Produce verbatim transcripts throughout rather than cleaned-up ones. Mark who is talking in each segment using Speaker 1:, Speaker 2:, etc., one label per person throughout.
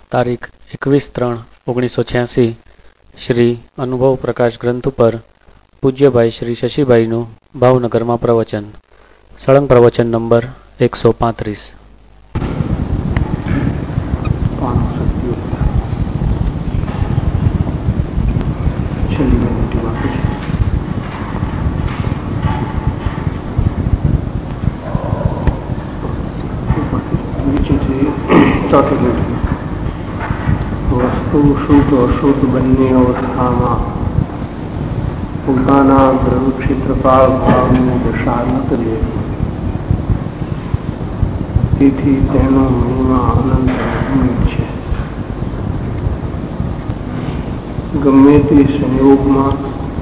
Speaker 1: તારીખ એકવીસ ત્રણ ઓગણીસો છ્યાસી શ્રી અનુભવ પ્રકાશ ગ્રંથ ઉપર પૂજ્યભાઈ શ્રી શશીભાઈનું ભાવનગરમાં પ્રવચન. સળંગ પ્રવચન નંબર એકસો પાંત્રીસ.
Speaker 2: વસ્તુ શુદ્ધ અશુદ્ધ બંને અવસ્થામાં પોતાના દ્રવ્ય ક્ષેત્રકાળ ભાવની દશા ન કરીએ, તેથી તેનો મહિમા અનંત અગણિત છે. ગમે તે સંયોગમાં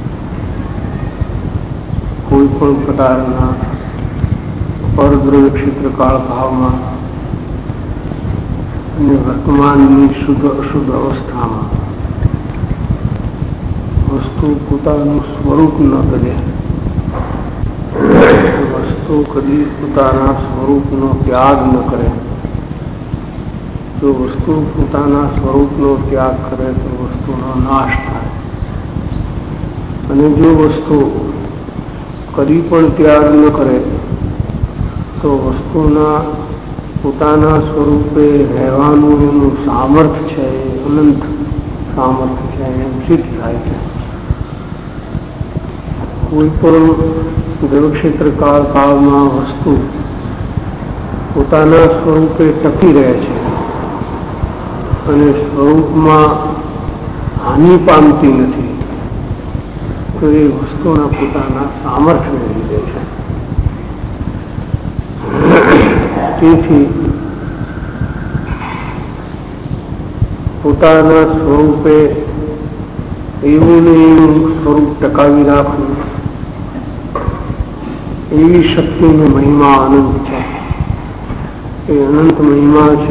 Speaker 2: કોઈ પણ પ્રકારના પરદ્રવ્ય ક્ષેત્રકાળ ભાવમાં અને વર્તમાનની શુદ્ધ અશુદ્ધ અવસ્થામાં વસ્તુ પોતાનું સ્વરૂપ ન કરે, વસ્તુ કદી પોતાના સ્વરૂપનો ત્યાગ ન કરે. જો વસ્તુ પોતાના સ્વરૂપનો ત્યાગ કરે તો વસ્તુનો નાશ થાય, અને જો વસ્તુ કદી પણ ત્યાગ ન કરે તો વસ્તુના પોતાના સ્વરૂપે રહેવાનું એનું સામર્થ્ય છે, અનંત સામર્થ્ય છે, એમ સિદ્ધ થાય છે. કોઈ પણ દ્રવ્યક્ષેત્ર કાળ કાળમાં વસ્તુ પોતાના સ્વરૂપે ટકી રહે છે અને સ્વરૂપમાં હાનિ પામતી નથી, તો એ વસ્તુના પોતાના સામર્થ્યને લીધે છે. તેથી પોતાના સ્વરૂપે એવું ને એવું સ્વરૂપ ટકાવી રાખવું, એવી શક્તિનો મહિમા અનંત છે. એ અનંત મહિમા છે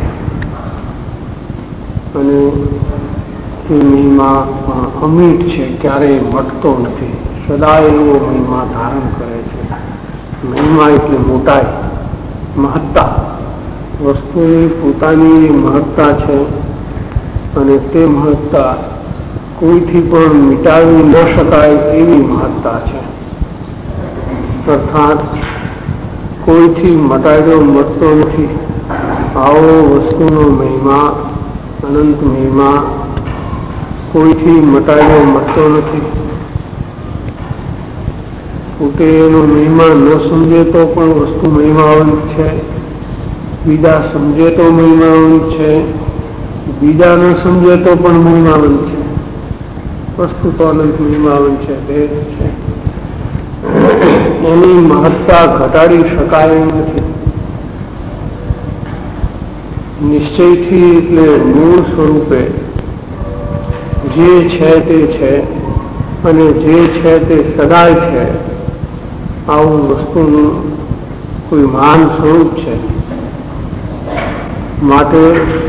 Speaker 2: અને તે મહિમા અમિત છે, ક્યારેય મટતો નથી, સદાય એવો મહિમા ધારણ કરે છે. મહિમા એટલે મોટાઈ, મહત્તા. વસ્તુની પોતાની મહત્તા છે અને તે મહત્તા કોઈથી પણ મિટાવી ન શકાય એવી મહત્તા છે. અર્થાત કોઈથી મટાડ્યો મટતો નથી. આવો વસ્તુનો મહિમા, અનંત મહિમા કોઈથી મટાડ્યો મટતો નથી. પોતે એનો મહિમા ન સમજે તો પણ વસ્તુ મહિમાવંત છે, બીજા સમજે તો મહિમાવંત છે, બીજા ન સમજે તો પણ મહિમાવંત છે. વસ્તુ તો અનંત મહિમાવંત છે, ભેદ છે. એની મહત્તા ઘટાડી શકાય એમ નથી. નિશ્ચયથી એટલે મૂળ સ્વરૂપે જે છે તે છે અને જે છે તે સદાય છે, આવું વસ્તુનું કોઈ મહાન સ્વરૂપ છે. માટે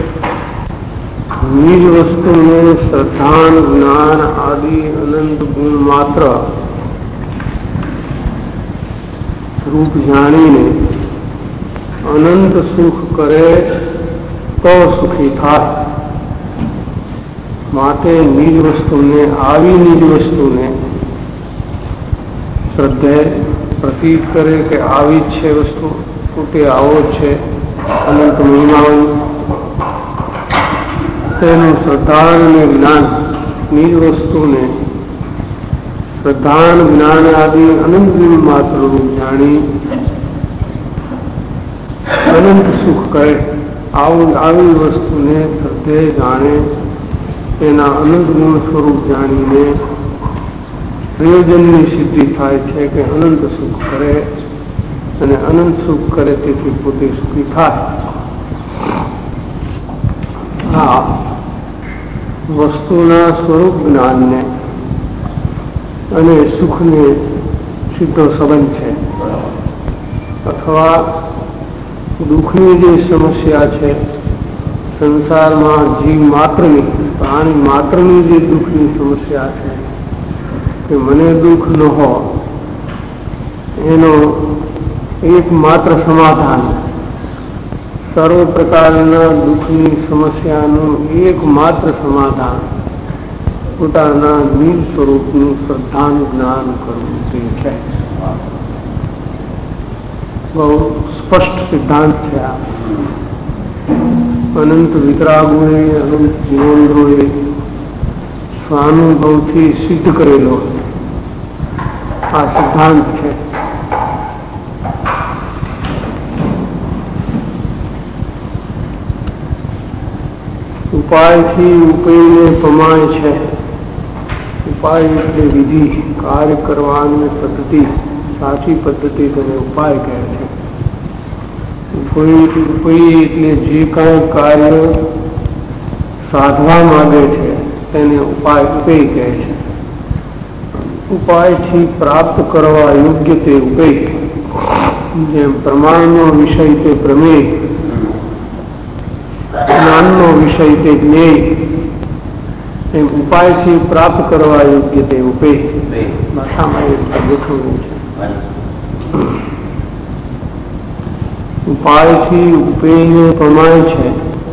Speaker 2: નિજ વસ્તુને શ્રદ્ધાન જ્ઞાન આદિ અનંત ગુણ માત્ર રૂપ જાણીને અનંત સુખ કરે તો સુખી થાય. માટે નિજ વસ્તુને, આવી નિજ વસ્તુને શ્રદ્ધા પ્રતીત કરે કે આવી જ છે વસ્તુ, પોતે આવો છે, અનંત મહિમાઓ. તેનું શ્રદ્ધાન અને જ્ઞાન, નિજ વસ્તુને શ્રદ્ધાન જ્ઞાન આદિ અનંત ગુણ માત્ર રૂપ જાણી અનંત સુખ કરે. આવું આવી વસ્તુને શ્રદ્ધે જાણે, તેના અનંત ગુણ સ્વરૂપ જાણીને પ્રયોજનની સિદ્ધિ થાય છે કે અનંત સુખ કરે, અને અનંત સુખ કરે તેથી પોતે સુખી થાય. આ વસ્તુના સ્વરૂપ જ્ઞાનને અને સુખને સીધો સંબંધ છે. અથવા દુઃખની જે સમસ્યા છે સંસારમાં, જીવ માત્રની, પ્રાણી માત્રની જે દુઃખની સમસ્યા છે કે મને દુઃખ ન હો, એનો એકમાત્ર સમાધાન સર્વ પ્રકારના દુઃખની સમસ્યાનું એકમાત્ર સમાધાન પોતાના નિજ સ્વરૂપનું શ્રદ્ધાનું જ્ઞાન કરવું તે છે. બહુ સ્પષ્ટ સિદ્ધાંત છે આ. અનંત વિતરાગોએ અનંત જીવોએ સ્વાનુભવથી સિદ્ધ કરેલો આ સિદ્ધાંત છે. ઉપાયથી ઉપેયને પમાય છે. ઉપાય એટલે વિધિ, કાર્ય કરવાની પદ્ધતિ, સાચી પદ્ધતિ તેને ઉપાય કહે છે. ઉપેય એટલે જે કાંઈ કાર્ય સાધવા માંગે છે તેને ઉપાય ઉપેય કહે છે. ઉપાયથી પ્રાપ્ત કરવા યોગ્ય તે ઉપેય. જેમ પ્રમાણનો વિષય તે પ્રમેય, જ્ઞાનનો વિષય તે જ્ઞેય, એમ ઉપાયથી પ્રાપ્ત કરવા યોગ્ય તે ઉપેય. ભાષામાં એ ગોઠવવું છે. ઉપાયથી ઉપેયને પમાય છે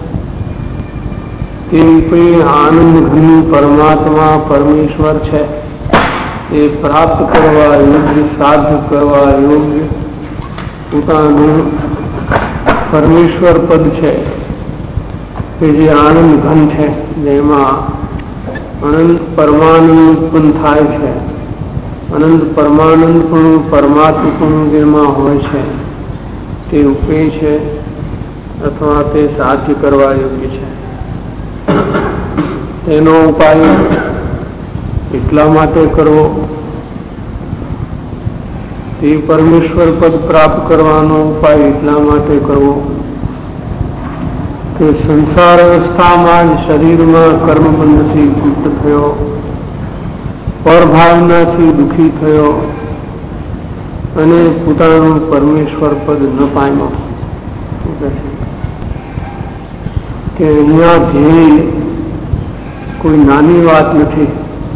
Speaker 2: તે ઉપેય આનંદ ઘન પરમાત્મા પરમેશ્વર છે. એ પ્રાપ્ત કરવા યોગ્ય, સાધ્ય કરવા યોગ્ય પોતાનું પરમેશ્વર પદ છે કે જે આનંદ ઘન છે, જેમાં અનંત પરમાનંદ ઉત્પન્ન થાય છે. અનંત પરમાનંદ પણ પરમાત્મા પણ જેમાં હોય છે તે ઉપેય છે અથવા તે સાધ્ય કરવા યોગ્ય છે. તેનો ઉપાય એટલા માટે કરવો, તે પરમેશ્વર પદ પ્રાપ્ત કરવાનો ઉપાય એટલા માટે કરવો કે સંસાર અવસ્થામાં જ શરીરમાં કર્મબંધથી મુક્ત થયો, પરભાવનાથી દુઃખી થયો અને પોતાનું પરમેશ્વર પદ ન પામ્યો. કે અહીંયા ધ્યેય કોઈ નાની વાત નથી.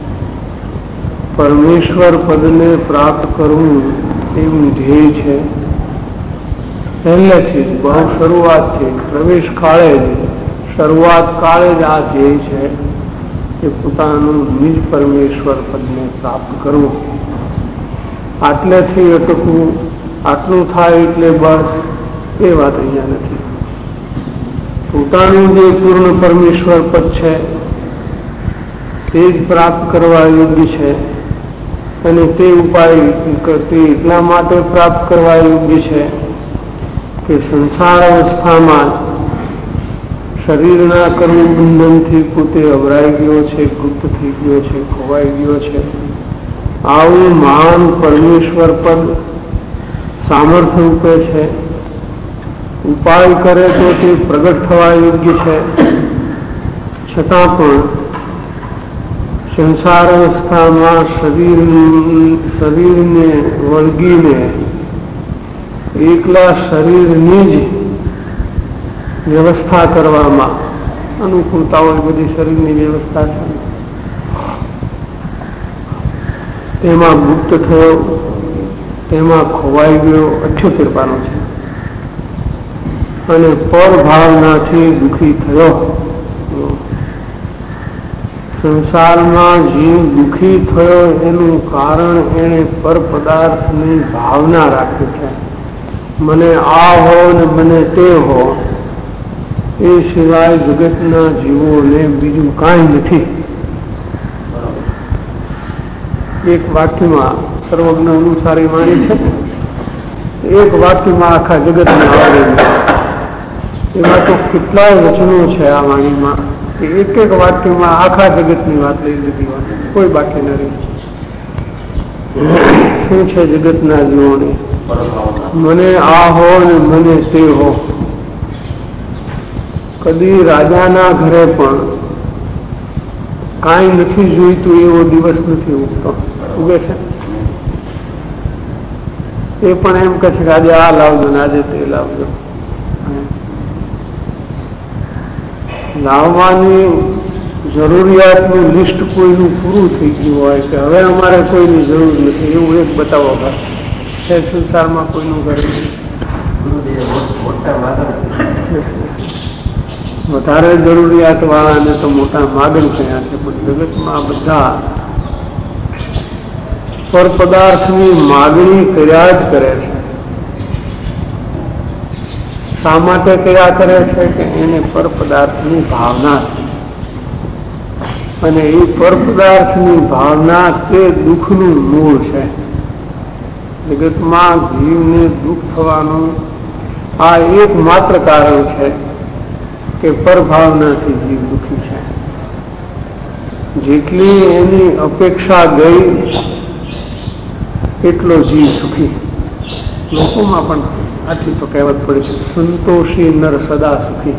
Speaker 2: પરમેશ્વર પદને પ્રાપ્ત કરવું એવું ધ્યેય છે. પહેલેથી જ બહુ શરૂઆતથી પ્રવેશ કાળે જ શરૂઆત કાળે જ આ ધ્યેય છે કે પોતાનું નિજ પરમેશ્વર પદને પ્રાપ્ત કરવું. આટલેથી અટકવું, આટલું થાય એટલે બસ, એ વાત અહીંયા નથી. પોતાનું જે પૂર્ણ પરમેશ્વર પદ છે તે જ પ્રાપ્ત કરવા યોગ્ય છે અને તે ઉપાય તે એટલા માટે પ્રાપ્ત કરવા યોગ્ય છે કે સંસાર અવસ્થામાં શરીરના કર્મબંધનથી પોતે અવરાઈ ગયો છે, ગુપ્ત થઈ ગયો છે, ખોવાઈ ગયો છે. આવું મહાન પરમેશ્વર પદ સામર્થ્ય રૂપે છે. ઉપાય કરે તો તે પ્રગટ થવા યોગ્ય છે. છતાં પણ સંસાર અવસ્થામાં શરીર શરીરને વળગીને એકલા શરીરની જ વ્યવસ્થા કરવામાં અનુકૂળતા હોય, બધી શરીરની વ્યવસ્થા છે, તેમાં મુક્ત થયો, તેમાં ખોવાઈ ગયો, અઠ્યોતેર પાનો છે. અને પર ભાવનાથી દુઃખી થયો. સંસારમાં જીવ દુઃખી થયો એનું કારણ એને પર પદાર્થની ભાવના રાખી છે. મને આ હો ને મને તે હો, એ સિવાય જગતના જીવોને બીજું કાંઈ નથી. એક વાક્યમાં સર્વજ્ઞ અનુસારી વાણી છે, એક વાક્યમાં આખા જગતને આવરી. એમાં તો કેટલાય વચનો છે આ વાણીમાં, એક એક વાક્યમાં આખા જગતની વાત લઈ લીધી હોય, કોઈ બાકી ન રહી. શું છે જગતના જીવોને? મને આ હો ને મને તે હો. કદી રાજાના ઘરે પણ કાંઈ નથી જોઈતું એવો દિવસ નથી ઉગતો, ઉગે છે. એ પણ એમ કહે છે કે આજે આ લાવજો ને આજે તે લાવજો. લાવવાની જરૂરિયાતનું લિસ્ટ કોઈનું પૂરું થઈ ગયું હોય કે હવે અમારે કોઈની જરૂર નથી, એવું એક બતાવો. છે સંસારમાં કોઈનું ઘર વધારે જરૂરિયાત વાળાને તો મોટા માગણ થયા છે, પણ જગતમાં બધા પર પદાર્થની માગણી કર્યા જ કરે છે. શા માટે કર્યા કરે છે? કે એને પર પદાર્થની ભાવના છે, અને એ પર પદાર્થની ભાવના તે દુઃખનું મૂળ છે. જગતમાં જીવને દુઃખ થવાનું આ એકમાત્ર કારણ છે કે પરભાવનાથી જીવ દુઃખી છે. જેટલી એની અપેક્ષા ગઈ એટલો જીવ સુખી. લોકોમાં પણ આટલી તો કહેવત પડી છે, સંતોષી નર સદા સુખી.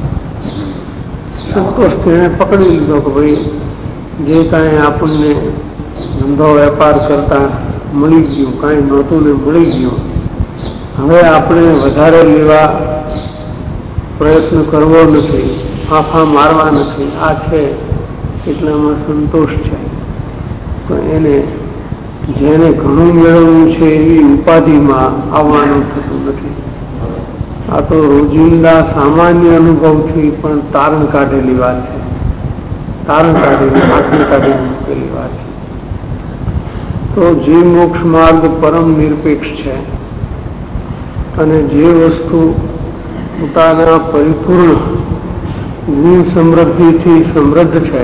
Speaker 2: સંતોષથી એને પકડી લીધો કે ભાઈ જે કાંઈ આપણને ધંધો વેપાર કરતા મળી ગયું, કાંઈ નહોતું ને મળી ગયું, હવે આપણે વધારે લેવા પ્રયત્ન કરવો નથી, ફાંફા મારવા નથી. આ છે એટલામાં સંતોષ છે. પણ એને જેને ઘણું મેળવવું છે એવી ઉપાધિમાં આવવાનું થતું નથી. આ તો રોજિંદા સામાન્ય અનુભવથી પણ તારણ કાઢેલી વાત છે, તારણ કાઢેલી આંખને કાઢીને મૂકેલી વાત છે. તો જે મોક્ષ માર્ગ પરમ નિરપેક્ષ છે, અને જે વસ્તુ પોતાના પરિપૂર્ણ ગુણ સમૃદ્ધિથી સમૃદ્ધ છે,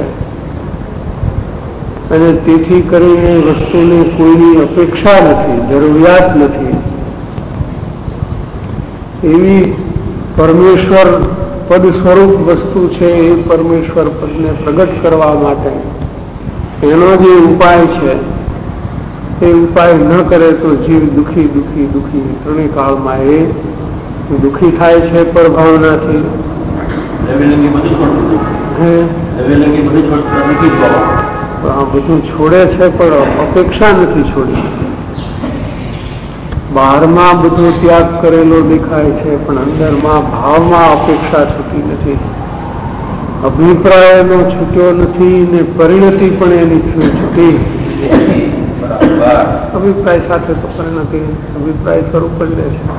Speaker 2: અને તેથી કરીને વસ્તુને કોઈની અપેક્ષા નથી, જરૂરિયાત નથી, એવી પરમેશ્વર પદ સ્વરૂપ વસ્તુ છે, એ પરમેશ્વર પદને પ્રગટ કરવા માટે એનો જે ઉપાય છે એ ઉપાય ન કરે તો જીવ દુઃખી દુઃખી દુઃખી ત્રણેય કાળમાં એ દુઃખી થાય છે. પરભાવનાથી બધું છોડે છે, પણ અપેક્ષા નથી છોડી. બહારમાં બધો ત્યાગ કરેલો દેખાય છે, પણ અંદરમાં ભાવમાં અપેક્ષા છૂટી નથી. અભિપ્રાયનો છૂટ્યો નથી ને પરિણતિ પણ એની છૂટી. અભિપ્રાય સાથે તો પરિણતિ અભિપ્રાય સ્વરૂપ જ લે છે.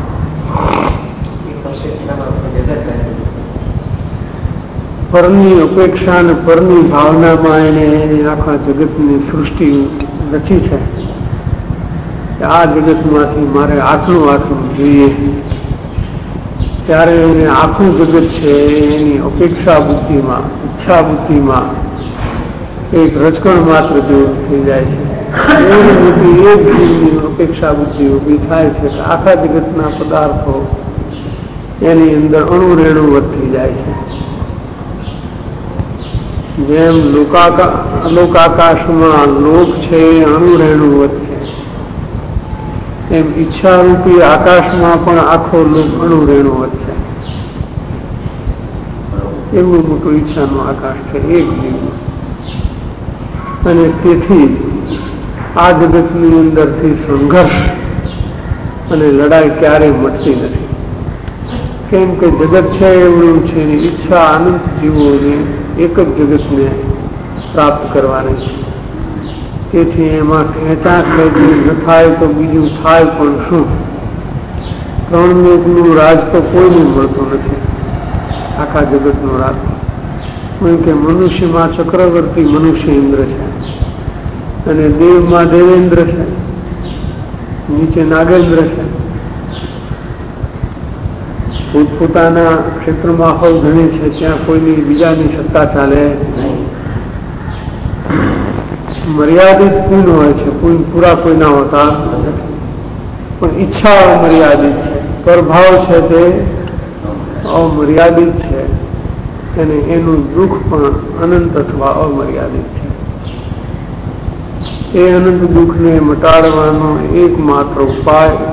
Speaker 2: પરની અપેક્ષા અને પરની ભાવનામાં એને આખા જગતની સૃષ્ટિ રચી છે. આ જગતમાંથી મારે આટલું આટલું જોઈએ, ત્યારે એને આખું જગત છે એની અપેક્ષા બુદ્ધિમાં, ઈચ્છા બુદ્ધિમાં એક રજકણ માત્ર જેવું થઈ જાય છે. એવી બુદ્ધિ એક જીવની અપેક્ષા બુદ્ધિ ઊભી થાય છે કે આખા જગતના પદાર્થો એની અંદર અણુરેણુવત થઈ જાય છે. જેમ લોકાકાશમાં લોક છે એ અણુરેણુવત છે, એમ ઈચ્છારૂપી આકાશમાં પણ આખો લોક અણુરેણુવત છે. એવું મોટું ઈચ્છાનું આકાશ છે એક જીવનું. અને તેથી આ જગતની અંદરથી સંઘર્ષ અને લડાઈ ક્યારેય મટતી નથી. કેમ કે જગત છે એવું છે, ઈચ્છા અનંત જીવોની એક જ જગતને પ્રાપ્ત કરવાની છે. તેથી એમાં ખેંચા ખેંચી ન થાય તો બીજું થાય પણ શું? ત્રણ લોકનું રાજ તો કોઈને મળતું નથી, આખા જગતનું રાજ. કે મનુષ્યમાં ચક્રવર્તી મનુષ્ય ઇન્દ્ર છે, અને દેવમાં દેવેન્દ્ર છે, નીચે નાગેન્દ્ર છે. પોતપોતાના ક્ષેત્રમાં હવ ધણી છે, ત્યાં કોઈની બીજાની સત્તા ચાલે નહીં. મર્યાદિત પૂર્ણ હોય છે, કોઈ પૂરા કોઈના હોતા નથી. પણ ઈચ્છા અમર્યાદિત છે, પ્રભાવ છે તે અમર્યાદિત છે, અને એનું દુઃખ પણ અનંત અથવા અમર્યાદિત છે. એ અનંત દુઃખને મટાડવાનો એકમાત્ર ઉપાય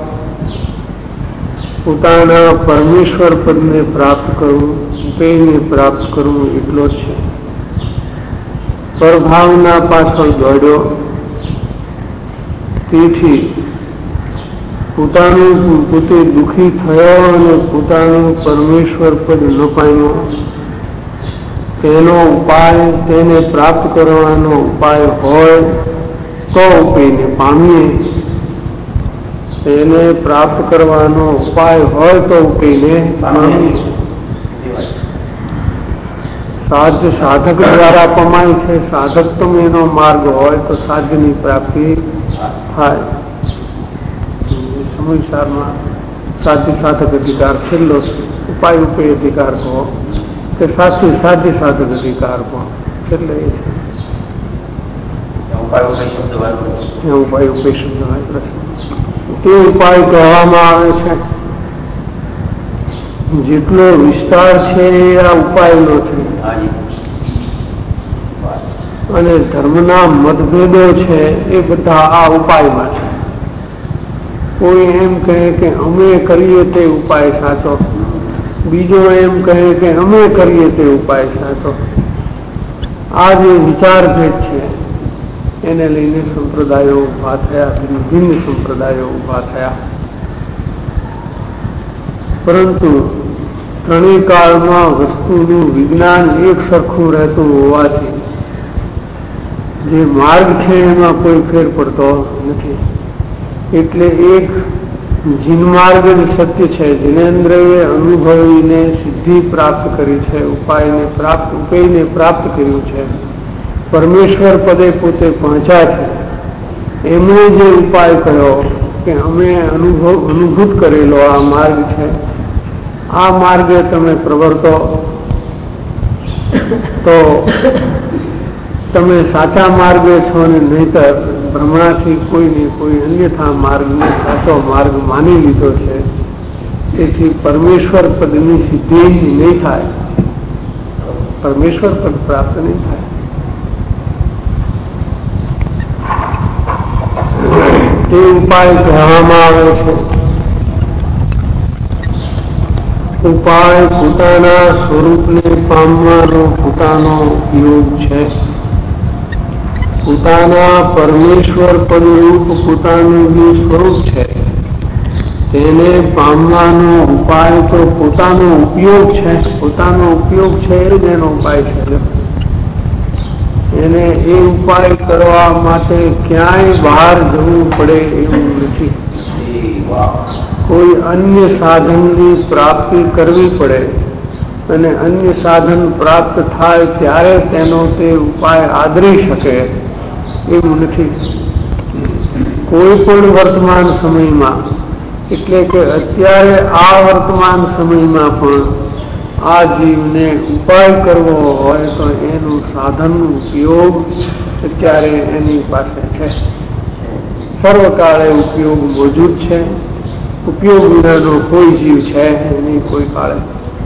Speaker 2: પોતાના પરમેશ્વર પદને પ્રાપ્ત કરવું, તેને પ્રાપ્ત કરવું એટલો જ છે. પરભાવના પાછળ દોડ્યો, તેથી પોતાનું પોતે દુઃખી થયો અને પોતાનું પરમેશ્વર પદ ન પામ્યો. તેનો ઉપાય, તેને પ્રાપ્ત કરવાનો ઉપાય હોય તો તેને પામીએ, એને પ્રાપ્ત કરવાનો ઉપાય હોય તો ઉકેલે સાધ્ય સાધક દ્વારા પમાય છે. સાધકત્વ એનો માર્ગ હોય તો સાધ્યની પ્રાપ્તિ થાય. સમયસારમાં સાધ્ય સાધક અધિકાર છેલ્લો ઉપાય ઉપાય અધિકાર કહો કે સાચી સાધ્ય સાધક અધિકાર કહો છેલ્લે એ છે. ઉપાય ઉપાય શબ્દ તે ઉપાય કહેવામાં આવે છે. જેટલો વિસ્તાર છે એ આ ઉપાયનો છે. અને ધર્મના મતભેદો છે એ બધા આ ઉપાયમાં છે. કોઈ એમ કહે કે અમે કરીએ તે ઉપાય સાચો, બીજો એમ કહે કે અમે કરીએ તે ઉપાય સાચો. આ જે વિચાર ભેદ છે એને લઈને સંપ્રદાયો ઉભા થયા, ભિન્ન ભિન્ન સંપ્રદાયો ઉભા થયા. પરંતુ ત્રણેય કાળમાં વસ્તુનું વિજ્ઞાન એક સરખું રહેતું હોવાથી જે માર્ગ છે એમાં કોઈ ફેર પડતો નથી. એટલે એક જીનમાર્ગ જ સત્ય છે. જીનેન્દ્રએ અનુભવીને સિદ્ધિ પ્રાપ્ત કરી છે, ઉપાયને પ્રાપ્ત ઉપાયને પ્રાપ્ત કર્યું છે, પરમેશ્વર પદે પોતે પહોંચ્યા છે. એમણે જે ઉપાય કર્યો કે અમે અનુભવ અનુભૂત કરેલો આ માર્ગ છે, આ માર્ગે તમે પ્રવર્તો તો તમે સાચા માર્ગે છો ને નહીતર ભ્રમણાથી કોઈને કોઈ અન્યથા માર્ગને સાચો માર્ગ માની લીધો છે. તેથી પરમેશ્વર પદની સિદ્ધિ નહીં થાય, પરમેશ્વર પદ પ્રાપ્ત નહીં થાય. તે ઉપાય કહેવામાં આવે છે. ઉપાય પોતાના સ્વરૂપને પામવાનો પોતાનો ઉપયોગ છે. પોતાના પરમેશ્વર પદરૂપ પોતાનું જે સ્વરૂપ છે તેને પામવાનો ઉપાય તો પોતાનો ઉપયોગ છે. પોતાનો ઉપયોગ છે એ જ એનો ઉપાય છે. એને એ ઉપાય કરવા માટે ક્યાંય બહાર જવું પડે એવું નથી. કોઈ અન્ય સાધનની પ્રાપ્તિ કરવી પડે અને અન્ય સાધન પ્રાપ્ત થાય ત્યારે તેનો તે ઉપાય આદરી શકે એવું નથી. કોઈ પણ વર્તમાન સમયમાં એટલે કે અત્યારે આ વર્તમાન સમયમાં પણ આ જીવને ઉપાય કરવો હોય તો એનું સાધનનો ઉપયોગ અત્યારે એની પાસે છે. સર્વકાળે ઉપયોગ મોજૂદ છે. ઉપયોગ વિનાનો કોઈ જીવ છે નહીં કોઈ કાળે.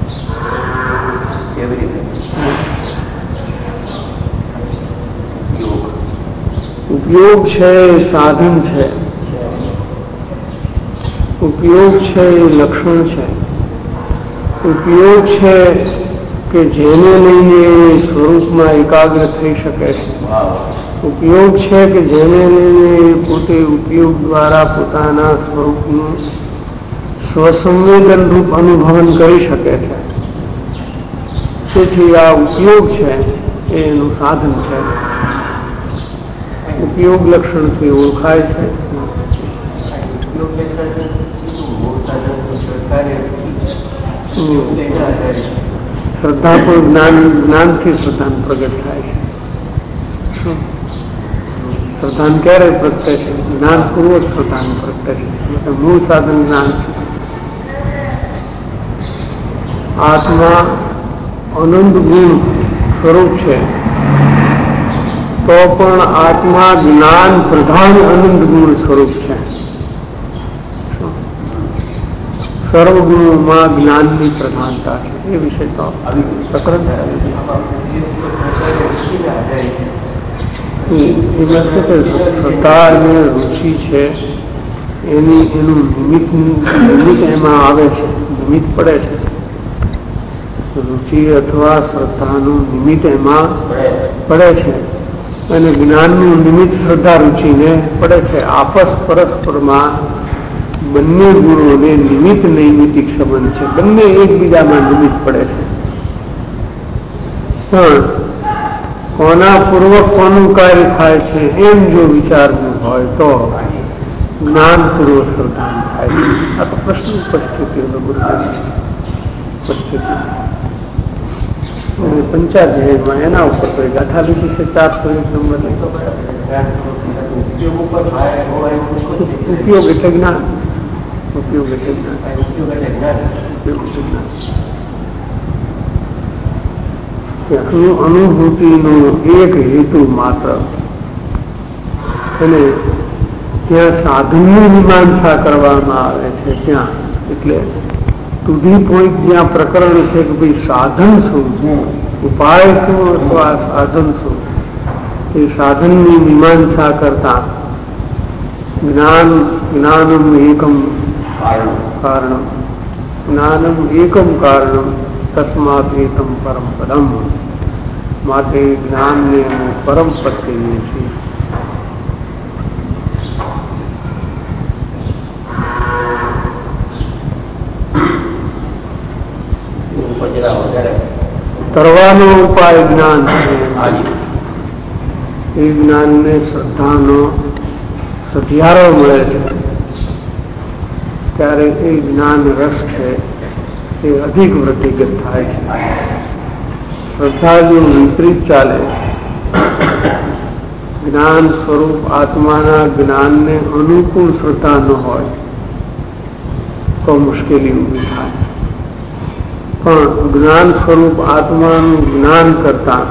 Speaker 2: ઉપયોગ છે એ સાધન છે, ઉપયોગ છે એ લક્ષણ છે, ઉપયોગ છે કે જેને લઈને સ્વરૂપમાં એકાગ્ર થઈ શકે છે. ઉપયોગ છે કે જેને લઈને પોતે ઉપયોગ દ્વારા પોતાના સ્વરૂપનું સ્વસંવેદન રૂપ અનુભવન કરી શકે છે. તેથી આ ઉપયોગ છે એનું સાધન છે. ઉપયોગ લક્ષણથી ઓળખાય છે. શ્રદ્ધા પણ જ્ઞાન જ્ઞાનથી શ્રદ્ધા પ્રગટ થાય છે. શ્રદ્ધાન ક્યારે પ્રગટે છે? જ્ઞાન પૂર્વક શ્રદ્ધાન પ્રગટે છે. મૂળ સાધન જ્ઞાન છે. આત્મા અનંત ગુણ સ્વરૂપ છે તો પણ આત્મા જ્ઞાન પ્રધાન અનંત ગુણ સ્વરૂપ છે. સર્વગુણોમાં જ્ઞાનની પ્રધાનતા છે. એ વિશે તો પ્રકરણ શ્રદ્ધા અને રુચિ છે એની એનું નિમિત્ત નિમિત્ત એમાં આવે છે, નિમિત્ત પડે છે. રુચિ અથવા શ્રદ્ધાનું નિમિત્ત એમાં પડે છે અને જ્ઞાનનું નિમિત્ત શ્રદ્ધા રુચિને પડે છે. આપસ પરસ્પરમાં બંને ગુણોને નિમિત્ત નૈમિતિક સંબંધ છે. બંને એકબીજામાં નિમિત્ત પડે છે. પણ કોના પૂર્વક કોનું કાર્ય થાય છે એમ જો વિચારવું હોય તો જ્ઞાનપૂર્વક શ્રદ્ધાન થાય છે. આ તો પ્રશ્ન ઉપસ્થિતિ ઉપસ્થિતિ પંચાધ્યાયમાં એના ઉપર કોઈ ગાથા લીધી છે ચારસો એક નંબર ઉપયોગ એટલે જ્ઞાન ઉપયોગ એટલે જ્ઞાન અનુભૂતિનો એક હેતુ માત્ર અને ત્યાં સાધનની મીમાંસા કરવામાં આવે છે. ત્યાં એટલે ટુ ધી પોઈન્ટ જ્યાં પ્રકરણ છે કે ભાઈ સાધન શું, ઉપાય શું અથવા સાધન શું, એ સાધનની મીમાંસા કરતા જ્ઞાન જ્ઞાનમ એકમ કારણમ જ્ઞાનમ એકમ કારણમ તસ્માત એકમ પરમ પદમ, માટે જ્ઞાનને અમે પરમ પદ કહીએ છીએ. તરવાનો ઉપાય જ્ઞાન છે. એ જ્ઞાનને શ્રદ્ધાનો સધિયારો મળે છે ત્યારે એ જ્ઞાન રસ છે એ અધિક વૃદ્ધિગત થાય છે. શ્રદ્ધા જો વિપરીત ચાલે, જ્ઞાન સ્વરૂપ આત્માના જ્ઞાનને અનુકૂળ શ્રદ્ધા ન હોય તો મુશ્કેલી ઊભી થાય. પણ જ્ઞાન સ્વરૂપ આત્માનું જ્ઞાન કરતા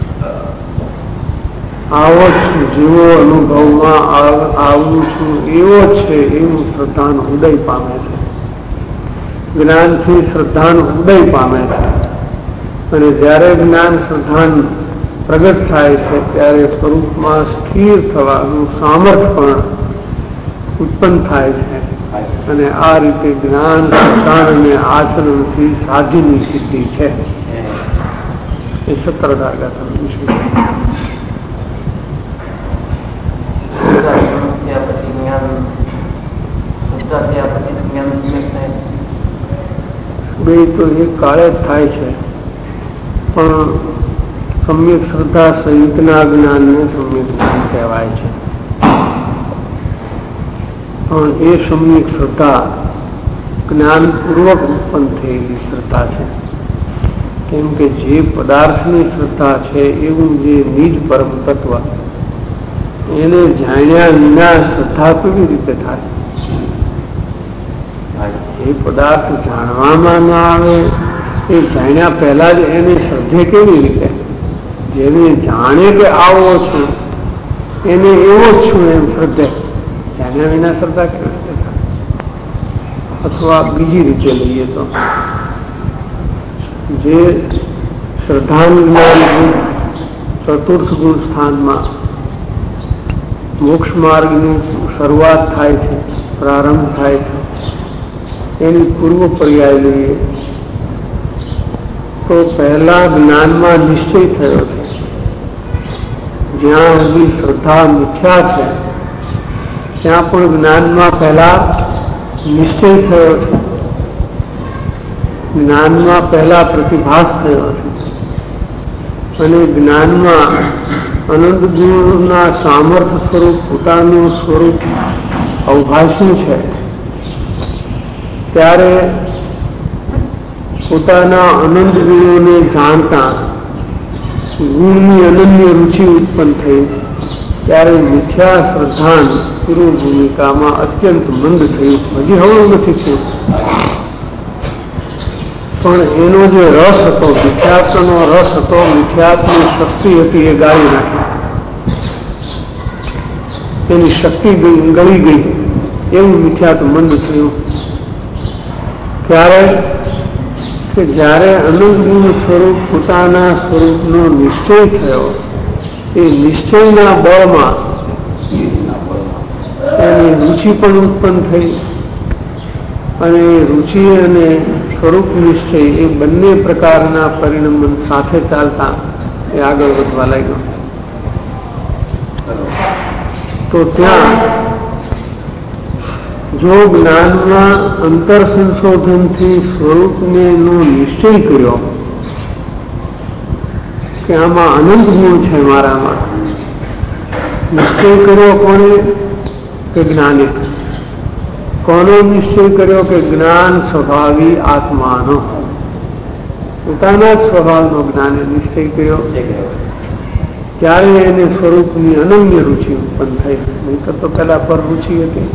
Speaker 2: આવો છું જેવો અનુભવમાં આવું છું એવો છે એવું શ્રદ્ધાનો ઉદય પામે છે. જ્ઞાનથી શ્રદ્ધાનો ઉદય પામે છે અને જ્યારે જ્ઞાન શ્રદ્ધાન પ્રગટ થાય છે ત્યારે સ્વરૂપમાં સ્થિર થવાનું સામર્થ્ય પણ ઉત્પન્ન થાય છે અને આ રીતે જ્ઞાન શ્રદ્ધાન અને આચરણથી સાધ્યની સિદ્ધિ છે. એ સત્તર ગાથા વિશે બે તો એક કાળે જ થાય છે, પણ સમ્યક શ્રદ્ધા સહિતના જ્ઞાનને સમ્યક જ્ઞાન કહેવાય છે. પણ એ સમ્યક શ્રદ્ધા જ્ઞાનપૂર્વક ઉત્પન્ન થયેલી શ્રદ્ધા છે. કેમ કે જે પદાર્થની શ્રદ્ધા છે એવું જે નિજ પરમ તત્વ એને જાણ્યા વિના શ્રદ્ધા કેવી રીતે થાય? જે પદાર્થ જાણવામાં ના આવે એ જાણ્યા પહેલા જ એને શ્રદ્ધે કેવી રીતે? જેને જાણે કે આવો છું એને એવો જ છું એમ શ્રદ્ધે, જાણ્યા વિના શ્રદ્ધા કેવી રીતે થાય? અથવા બીજી રીતે લઈએ તો જે શ્રદ્ધાન જ્ઞાન ચતુર્થ ગુણ સ્થાનમાં મોક્ષ માર્ગની શરૂઆત થાય છે, પ્રારંભ થાય છે, એની પૂર્વ પર્યાય લઈએ તો પહેલા જ્ઞાનમાં નિશ્ચય થયો છે. જ્યાં સુધી શ્રદ્ધા મિથ્યા છે ત્યાં પણ જ્ઞાનમાં પહેલા નિશ્ચય થયો છે. જ્ઞાનમાં પહેલા પ્રતિભાસ થયો છે અને જ્ઞાનમાં અનંત ગુણના સામર્થ્ય સ્વરૂપ પોતાનું સ્વરૂપ અવભાષ્યું છે. ત્યારે પોતાના અનંત ગુણોને જાણતા ગુણની અનન્ય રુચિ ઉત્પન્ન થઈ ત્યારે મિથ્યા શ્રદ્ધાન પૂર્વ ભૂમિકામાં અત્યંત મંદ થયું. હજી હવળું નથી થયું, પણ એનો જે રસ હતો, મિથ્યાત્વનો રસ હતો, મિથ્યાત્વની શક્તિ હતી, એ ગાળી નાખી. એની શક્તિ ગળી ગઈ એવું મિથ્યાત્વ મંદ થયું. ત્યારે કે જ્યારે અનંત ગુણ સ્વરૂપ પોતાના સ્વરૂપનો નિશ્ચય થયો, એ નિશ્ચયના બળમાં એની રુચિ પણ ઉત્પન્ન થઈ અને રુચિ અને સ્વરૂપ નિશ્ચય એ બંને પ્રકારના પરિણમન સાથે ચાલતા એ આગળ વધવા લાગ્યો. તો ત્યાં જો જ્ઞાનમાં અંતર સંશોધનથી સ્વરૂપને નો નિશ્ચય કર્યો કે આમાં અનંત ગુણ છે મારામાં, નિશ્ચય કર્યો કોણે? કે જ્ઞાને. કોનો નિશ્ચય કર્યો કે જ્ઞાન સ્વભાવી આત્માનો, પોતાના જ સ્વભાવનો જ્ઞાને નિશ્ચય કર્યો. ત્યારે એને સ્વરૂપની અનન્ય રુચિ ઉત્પન્ન થઈ. નહીંતર તો પેલા પર રુચિ હતી.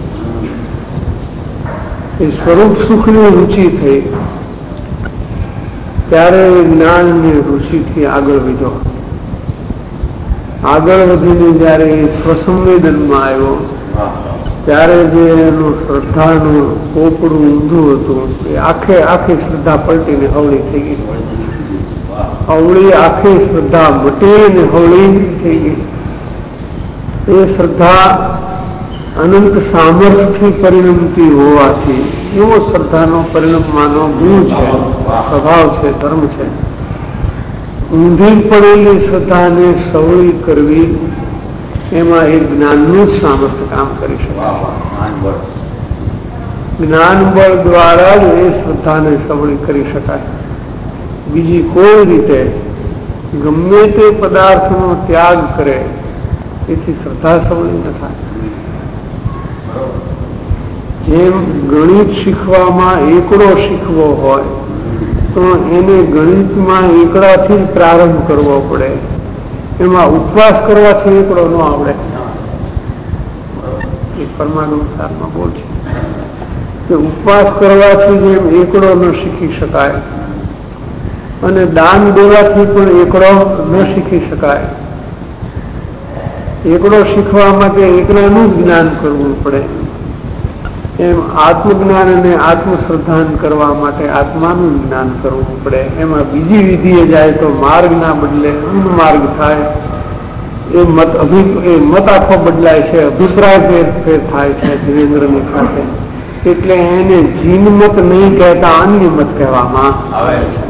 Speaker 2: એ સ્વરૂપ સુખની રુચિ થઈ ત્યારે જ્ઞાનની રુચિથી આગળ વધ્યો. આગળ વધીને જયારે એ સ્વસંવેદનમાં આવ્યો ત્યારે જે એનું શ્રદ્ધાનું પોપડું ઊંધું હતું એ આખે આખી શ્રદ્ધા પલટીને હવળી થઈ ગઈ. હવળી આખી શ્રદ્ધા મટીને હવળી થઈ ગઈ. એ શ્રદ્ધા અનંત સામર્થ્યથી પરિણમતી હોવાથી એવો શ્રદ્ધાનો પરિણમવાનો ગુણ છે, સ્વભાવ છે, ધર્મ છે. ઊંધી પડેલી શ્રદ્ધાને સવળી કરવી એમાં એ જ્ઞાનનું જ સામર્થ્ય કામ કરી શકાય. જ્ઞાન બળ દ્વારા જ એ શ્રદ્ધાને સવળી કરી શકાય. બીજી કોઈ રીતે ગમે તે પદાર્થનો ત્યાગ કરે એથી શ્રદ્ધા સવળી ન થાય. જેમ ગણિત શીખવામાં એકડો શીખવો હોય તો એને ગણિતમાં એકડાથી જ પ્રારંભ કરવો પડે. એમાં ઉપવાસ કરવાથી એકડો ન આવડે. એ પરમાનુસારમાં બોલ છે કે ઉપવાસ કરવાથી જેમ એકડો ન શીખી શકાય અને દાન દેવાથી પણ એકડો ન શીખી શકાય. એકડો શીખવા માટે એકડાનું જ જ્ઞાન કરવું પડે. એમ આત્મજ્ઞાન અને આત્મશ્રદ્ધાન કરવા માટે આત્માનું જ્ઞાન કરવું પડે. એમાં બીજી વિધિએ જાય તો માર્ગ ના બદલે માર્ગ થાય. એ મત અભિ એ મત આખો બદલાય છે, અભિપ્રાય ફેર ફેર થાય છે ધીરેન્દ્રની સાથે. એટલે એને જીન મત નહીં કહેતા અન્ય મત કહેવામાં આવે છે.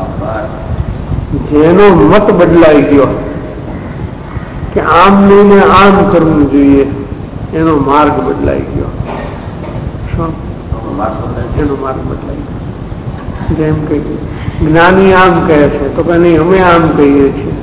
Speaker 2: જેનો મત બદલાઈ ગયો કે આમ લઈને આમ કરવું જોઈએ એનો માર્ગ બદલાઈ ગયો. એનો માર્ગ બદલાઈ ગયો. જેમ કે જ્ઞાની આમ કહે છે તો કે નહીં અમે આમ કહીએ છીએ.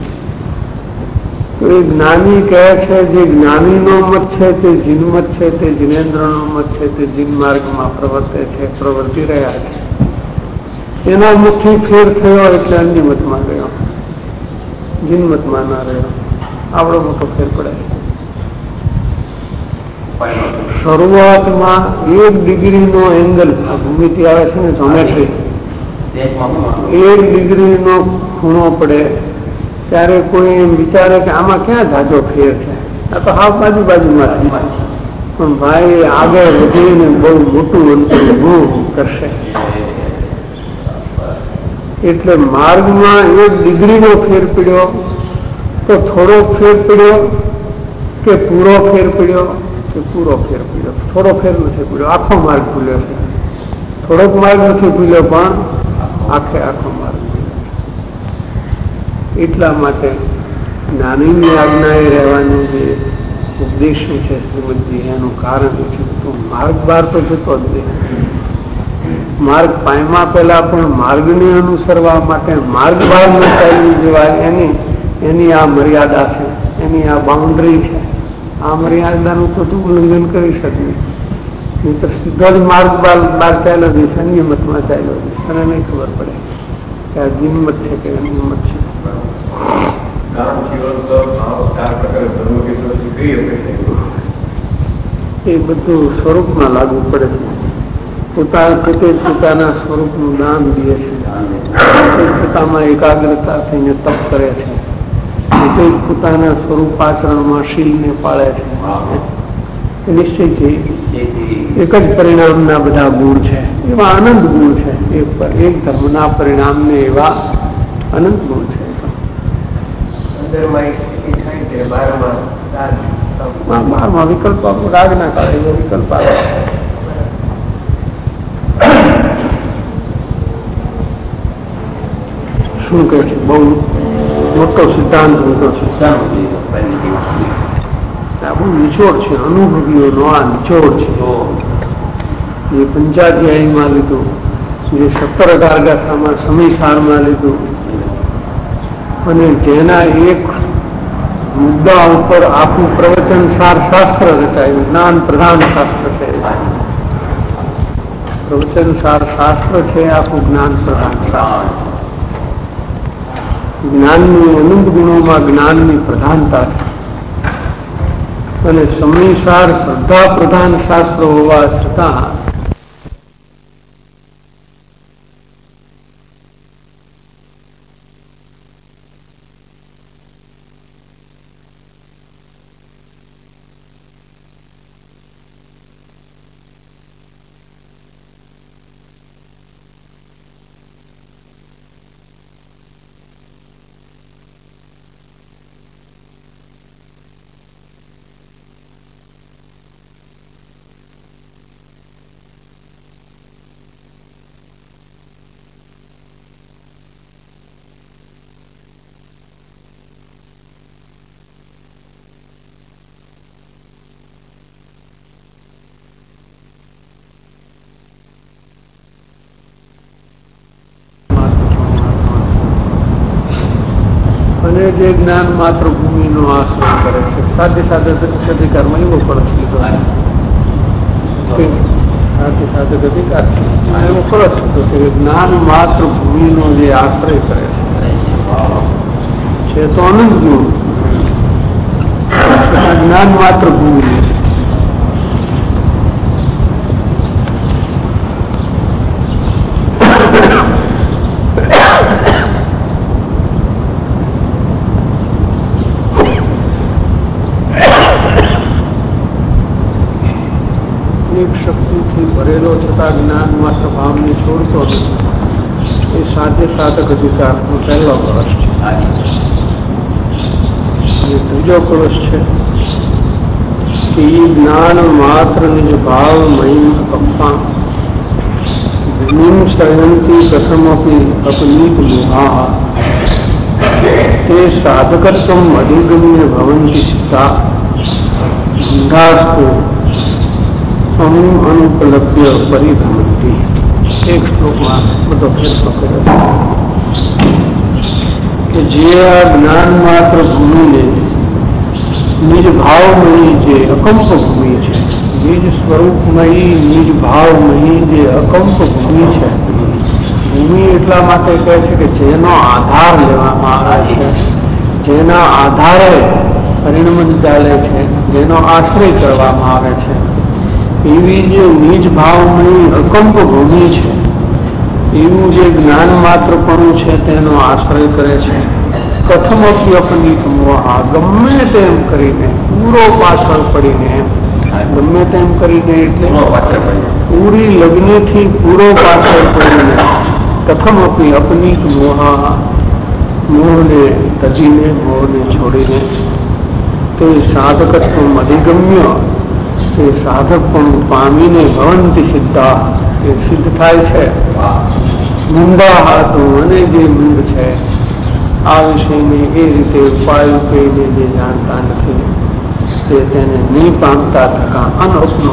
Speaker 2: તો એ જ્ઞાની કહે છે જે જ્ઞાનીનો મત છે તે જીનમત છે, તે જીનેન્દ્રનો મત છે, તે જીન માર્ગમાં પ્રવર્તે છે, પ્રવર્તી રહ્યા છે. એના મુખથી ફેર થયો એટલે અન્ય મતમાં ગયો, જીનમતમાં ના રહ્યો. આવડો મોટો ફેર પડે. શરૂઆતમાં એક ડિગ્રીનો એંગલ ભૂમિતિ આવે છે ને જોમેટ્રી, એક ડિગ્રીનો ખૂણો પડે ત્યારે કોઈ એમ વિચારે કે આમાં ક્યાં જાજો ફેર છે, આ તો હાફ બાજુ બાજુમાં છે. પણ ભાઈ આગળ વધીને બહુ મોટું અંતર ઉભું કરશે. એટલે માર્ગમાં એક ડિગ્રીનો ફેર પડ્યો તો થોડો ફેર પડ્યો કે પૂરો ફેર પડ્યો કે પૂરો ફેર પડ્યો. થોડો ફેર નથી પડ્યો, આખો માર્ગ ખુલ્યો છે. થોડોક માર્ગ નથી ખુલ્યો પણ આખે આખો માર્ગ ખુલ્યો. એટલા માટે જ્ઞાનીની આજ્ઞાએ રહેવાનું જે ઉદ્દેશ્ય છે શ્રીમદજી, એનું કારણ છે તો માર્ગ બહાર તો જતો જ નહીં. માર્ગ પાયમા પહેલા પણ માર્ગને અનુસરવા માટે માર્ગ બહાર ન ચાલવી જવાય એની એની આ મર્યાદા છે, એની આ બાઉન્ડ્રી છે. આ મર્યાદાનું તો તું ઉલ્લંઘન કરી શકીએ નહીં તો સીધો જ માર્ગ બાર બહાર ચાલ્યો જઈશ, અન્ય મતમાં ચાલ્યો જઈશ. તને નહીં ખબર પડે કે આ જીનમત છે કે અન્ય મત છે. એ બધું સ્વરૂપમાં લાગુ પડે છે. પોતા પોતે પોતાના સ્વરૂપનું દાન દે છે, પોતામાં એકાગ્રતા થઈને તપ કરે છે, પોતે પોતાના સ્વરૂપાચરણમાં શીલને પાળે છે. નિશ્ચયથી એક જ પરિણામના બધા ગુણ છે, એવા અનંત ગુણ છે. એક પર એક ધર્મના પરિણામને એવા અનંત ગુણ છે. બારમાં વિકલ્પ રાગના કાળે એવો વિકલ્પ આવે. શું કે છે? બહુ મોટો સિદ્ધાંત મોટો છે. આ બહુ નિચોડ છે, અનુભવીઓનો આ નિચોડ છે. જે પંચાધ્યાયીમાં લીધું, જે સત્તર અઢાર ગાથામાં સમયસારમાં લીધું, અને જેના એક મુદ્દા ઉપર આખું પ્રવચન સાર શાસ્ત્ર રચાયું, જ્ઞાન પ્રધાન શાસ્ત્ર છે. પ્રવચન સાર શાસ્ત્ર છે, આખું જ્ઞાન પ્રધાન શાસ્ત્ર. જ્ઞાનની અનંત ગુણોમાં જ્ઞાનની પ્રધાનતા અને સમયસાર શ્રદ્ધા પ્રધાન શાસ્ત્ર હોવા છતાં અને જે જ્ઞાન માત્ર ભૂમિનો આશ્રય કરે છે, સાથે સાથે અધિકારમાં એવો કળશ લીધો છે, સાથે સાથે અધિકાર એવો કળશ લીધો છે કે જ્ઞાન માત્ર ભૂમિનો જે આશ્રય કરે છે તો અનંત ગુણ, જ્ઞાન માત્ર ભૂમિ છે. શક્તિથી ભરેલો છતાં જ્ઞાન માત્ર ભાવને છોડતો નથી. એ સાધ્ય સાધક અધિકારનો પહેલો કળશ છે. એ ત્રીજો કળશ છે કે એ જ્ઞાન માત્ર નિજ ભાવ મહિમ કપ્પા ભૂમિ શયંતી પ્રથમપી અપનીત મોહા તે સાધકત્વ અધિગમ્ય ભવંતી સિદ્ધા અંધાસ્તો અમુ અનુપલબ્ય પરિભ્રમંતી. એક શ્લોકમાં બધો ફેરફાર કર્યો કે જે આ જ્ઞાન માત્ર ભૂમિને નિજ ભાવમયી જે અકંપ ભૂમિ છે, નિજ સ્વરૂપમયી નિજ ભાવમયી જે અકંપ ભૂમિ છે. ભૂમિ એટલા માટે કહે છે કે જેનો આધાર લેવામાં આવે છે, જેના આધારે પરિણમન ચાલે છે, જેનો આશ્રય કરવામાં આવે છે, એવી જે નિજ ભાવમયી અકંપ ભૂમિ છે, એવું જે જ્ઞાન માત્રપણું છે તેનો આશ્રય કરે છે. કથમપી અપનીત મોહા, ગમે તેમ કરીને પૂરો પાછળ પડીને, ગમે તેમ કરીને એટલે પૂરી લગ્નથી પૂરો પાછળ પડીને કથમપી અપનીત મોહા, મોહને તજીને, મોહને છોડીને તે સાધકત્વ અધિગમ્ય, તે સાધક પણ પામીને ભવંતી સિદ્ધા, તે સિદ્ધ થાય છે. મુંડા હાથું અને જે મૂળ છે આ વિષયને એ રીતે ઉપાય કહીને જે જાણતા નથી તે તેને નહીં પામતા થકા અનપનો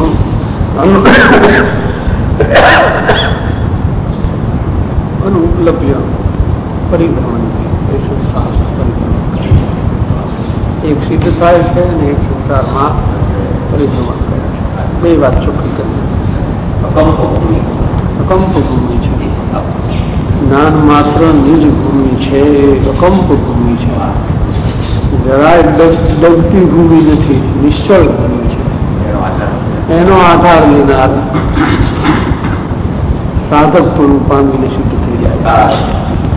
Speaker 2: અનુપલબ્ય પરિભ્રમણથી એ સંસાર પરિભ્રમણ કરે છે. એક સિદ્ધ થાય છે અને એક સંસારમાં પરિભ્રમણ કરે છે. બે વાત ચોખ્ખી કરી. અકંપ ભૂમિ, અકંપ ભૂમિ છે. જ્ઞાન માત્ર નિજ ભૂમિ છે, અકંપ ભૂમિ છે. જરાય દબતી ભૂમિ નથી, નિશ્ચળ ભૂમિ છે. એનો આધાર લેનાર સાધક પણ પામીને સિદ્ધ થઈ જાય છે.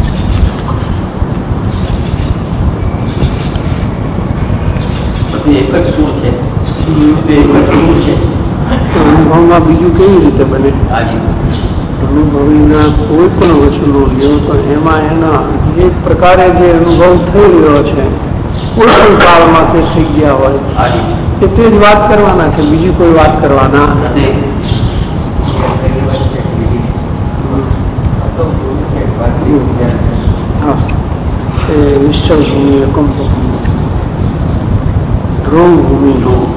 Speaker 3: એક જ શું છે, એક જ શું છે.
Speaker 2: અનુભવમાં બીજું કેવી રીતે બને? અનુભવીના કોઈ પણ વચનો લ્યો તો એમાં એના જે પ્રકારે જે અનુભવ થઈ રહ્યો છે કોઈ પણ કાળમાં તે થઈ ગયા હોય કે તે જ વાત કરવાના છે, બીજી કોઈ વાત કરવાના નથી. એ નિશ્ચળ ભૂમિ, અકંપ ભૂમિ, ધ્રુવ ભૂમિ,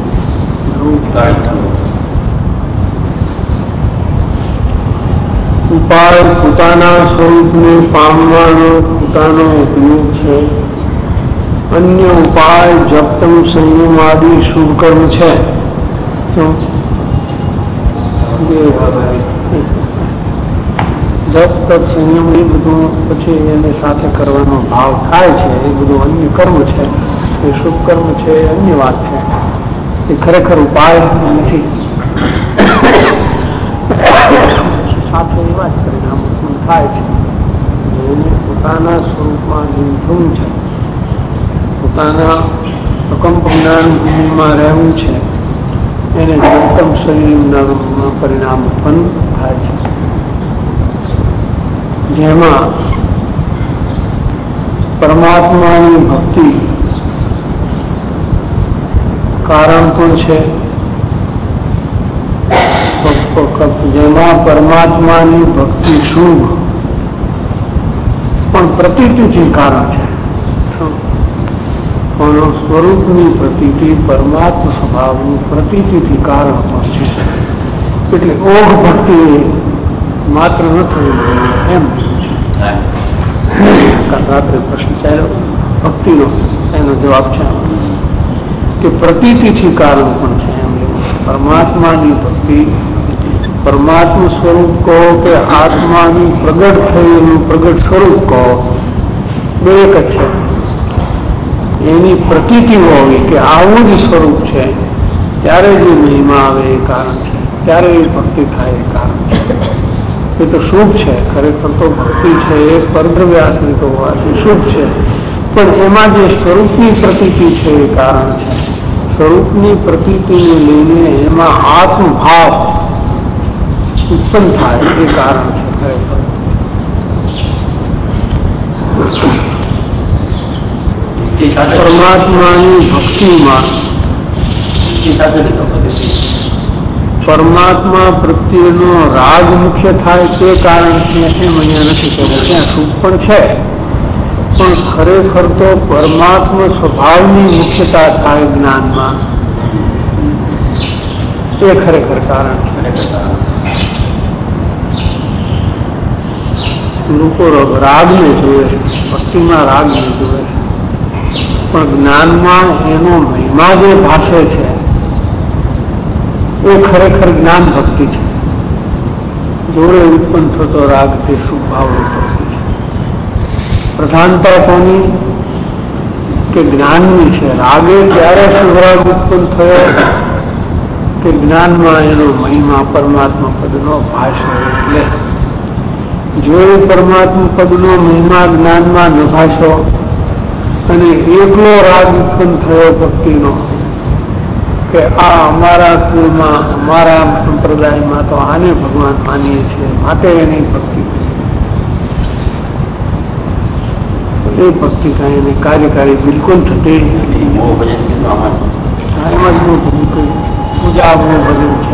Speaker 2: ઉપાય પોતાના સ્વરૂપને પામવાનો પોતાનો ઉપયોગ છે. અન્ય ઉપાય જપતમ સંયમ આદિ શુભ કર્મ છે. જપ તપ સંયમ એ બધું પછી એને સાથે કરવાનો ભાવ થાય છે, એ બધું અન્ય કર્મ છે, એ શુભ કર્મ છે, એ અન્ય વાત છે, એ ખરેખર ઉપાય નથી. સાથે એવા જ પરિણામ ઉત્પન્ન થાય છે. એને પોતાના સ્વરૂપમાં નિમથવું છે, પોતાના અકંપ જ્ઞાન ભૂમિમાં રહેવું છે, એને જગતમ શરીરના પરિણામ ઉત્પન્ન થાય છે, જેમાં પરમાત્માની ભક્તિ કારણ પણ છે, જેમાં પરમાત્માની ભક્તિ શુભ પણ પ્રતીતિથી કારણ છે, પણ સ્વરૂપની પ્રતીતિ પરમાત્મા સ્વભાવની પ્રતીતિથી કારણ પણ છે. એટલે ઓઘ ભક્તિ માત્ર ન થવી જોઈએ એમ છે. રાત્રે પ્રશ્ન ચાલ્યો ભક્તિનો, એનો જવાબ છે કે પ્રતીતિથી કારણ પણ છે. એમ પરમાત્માની ભક્તિ, પરમાત્મા સ્વરૂપ કહો કે આત્માની પ્રગટ થયેલું પ્રગટ સ્વરૂપ કહો, બે એક જ છે. એની પ્રતીતિ હોવી કે આવું જ સ્વરૂપ છે, ત્યારે જે મહિમા આવે એ કારણ છે, ત્યારે એ ભક્તિ થાય એ કારણ છે. એ તો શુભ છે, ખરેખર તો ભક્તિ છે એ પરદ્રવ્યાસની તો હોવાથી શુભ છે, પણ એમાં જે સ્વરૂપની પ્રતીતિ છે એ કારણ છે. સ્વરૂપની પ્રતીતિને લઈને એમાં આત્મભાવ ઉત્પન્ન થાય એ કારણ છે. ખરેખર પરમાત્માની ભક્તિમાં પરમાત્મા પ્રત્યેનો રાગ મુખ્ય થાય તે કારણ છે એમ અહીંયા નથી કહેવું. ત્યાં સુખ પણ છે, પણ ખરેખર તો પરમાત્મા સ્વભાવની મુખ્યતા થાય જ્ઞાનમાં, એ ખરેખર કારણ છે. લોકો રાગને જોવે છે, ભક્તિમાં રાગને જોવે છે, પણ જ્ઞાનમાં એનો મહિમા જે ભાષે છે એ ખરેખર જ્ઞાન ભક્તિ છે. જોડે ઉત્પન્ન થતો રાગ તે શુભ ભાવની ભક્તિ છે. પ્રધાનતા કોની કે જ્ઞાનની છે. રાગે ત્યારે શુભ રાગ ઉત્પન્ન થયો કે જ્ઞાનમાં એનો મહિમા પરમાત્મા પદનો ભાષે. એટલે જો એ પરમાત્મા પદનો મહિમા જ્ઞાનમાં ન ભાષો અને એકલો રાગ ઉત્પન્ન થયો ભક્તિનો કે આ અમારા કુળમાં અમારા સંપ્રદાયમાં તો આને ભગવાન માનીએ છીએ માટે એની ભક્તિ, એ ભક્તિ કાંઈ એને કાર્યકારી બિલકુલ થતી એમાં જ પૂજા મોહ ભજન છે.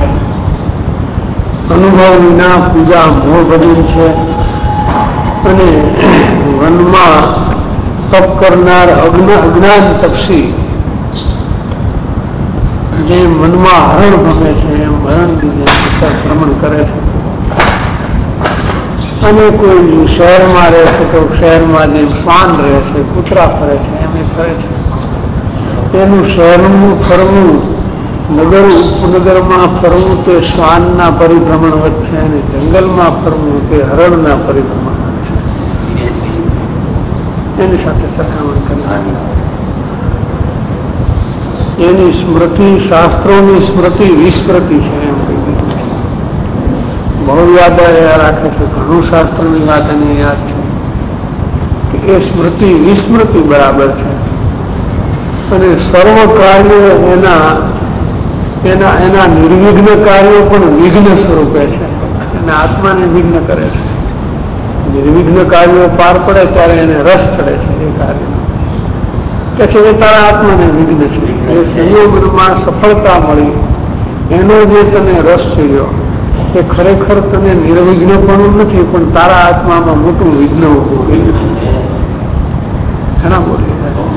Speaker 2: અનુભવ વિના પૂજા મોહ ભજન છે. અને વનમાં તપ કરનાર અજ્ઞાન તપસી જે મનમાં હરણ ભમે છે એમ હરણ ભ્રમણ કરે છે. અને કોઈ શહેરમાં રહે છે તો શહેરમાં જે શ્વાન રહે છે, કૂતરા ફરે છે એમ એ ફરે છે. એનું શહેરનું ફરવું, નગર ઉપનગરમાં ફરવું તે શ્વાનના પરિભ્રમણ વચ્ચે અને જંગલમાં ફરવું તે હરણના પરિભ્રમણ વચ્ચે, એની સાથે સરખામણ કરી. એની સ્મૃતિ શાસ્ત્રોની સ્મૃતિ વિસ્મૃતિ છે એમ કહી દીધું છે. બહુ યાદ રાખે છે, ઘણું શાસ્ત્રોની વાત એને યાદ છે કે એ સ્મૃતિ વિસ્મૃતિ બરાબર છે. અને સર્વ કાર્યો એના એના એના નિર્વિઘ્ન કાર્યો પણ વિઘ્ન સ્વરૂપે છે. અને આત્માને વિઘ્ન કરે છે. નિર્વિઘ્ન કાર્યો પાર પડે ત્યારે એને રસ ચડે છે એ કાર્ય કે છે એ તારા આત્માને વિઘ્ન છે. એ સંયોગમાં સફળતા મળી એનો જે તને રસ થયો એ ખરેખર તને નિર્વિઘ્ન પણ નથી, પણ તારા આત્મામાં મોટું વિઘ્ન ઉભું થયું છે. ઘણા બોલી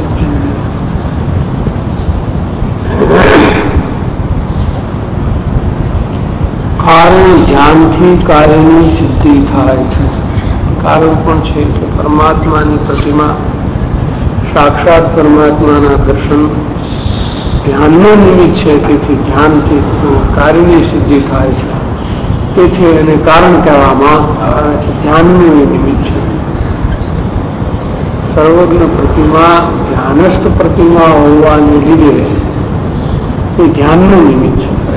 Speaker 2: કારણ ધ્યાનથી કાર્યની સિદ્ધિ થાય છે. કારણ પણ છે કે પરમાત્માની પ્રતિમા, સાક્ષાત પરમાત્માના દર્શન ધ્યાનનો નિમિત્ત છે. તેથી ધ્યાનથી કાર્યની સિદ્ધિ થાય છે. તેથી એને કારણ કહેવામાં આવે છે. ધ્યાનનું એ નિમિત્ત છે. સર્વજ્ઞ પ્રતિમા ધ્યાનસ્થ પ્રતિમા હોવાને લીધે એ ધ્યાનનું નિમિત્ત છે.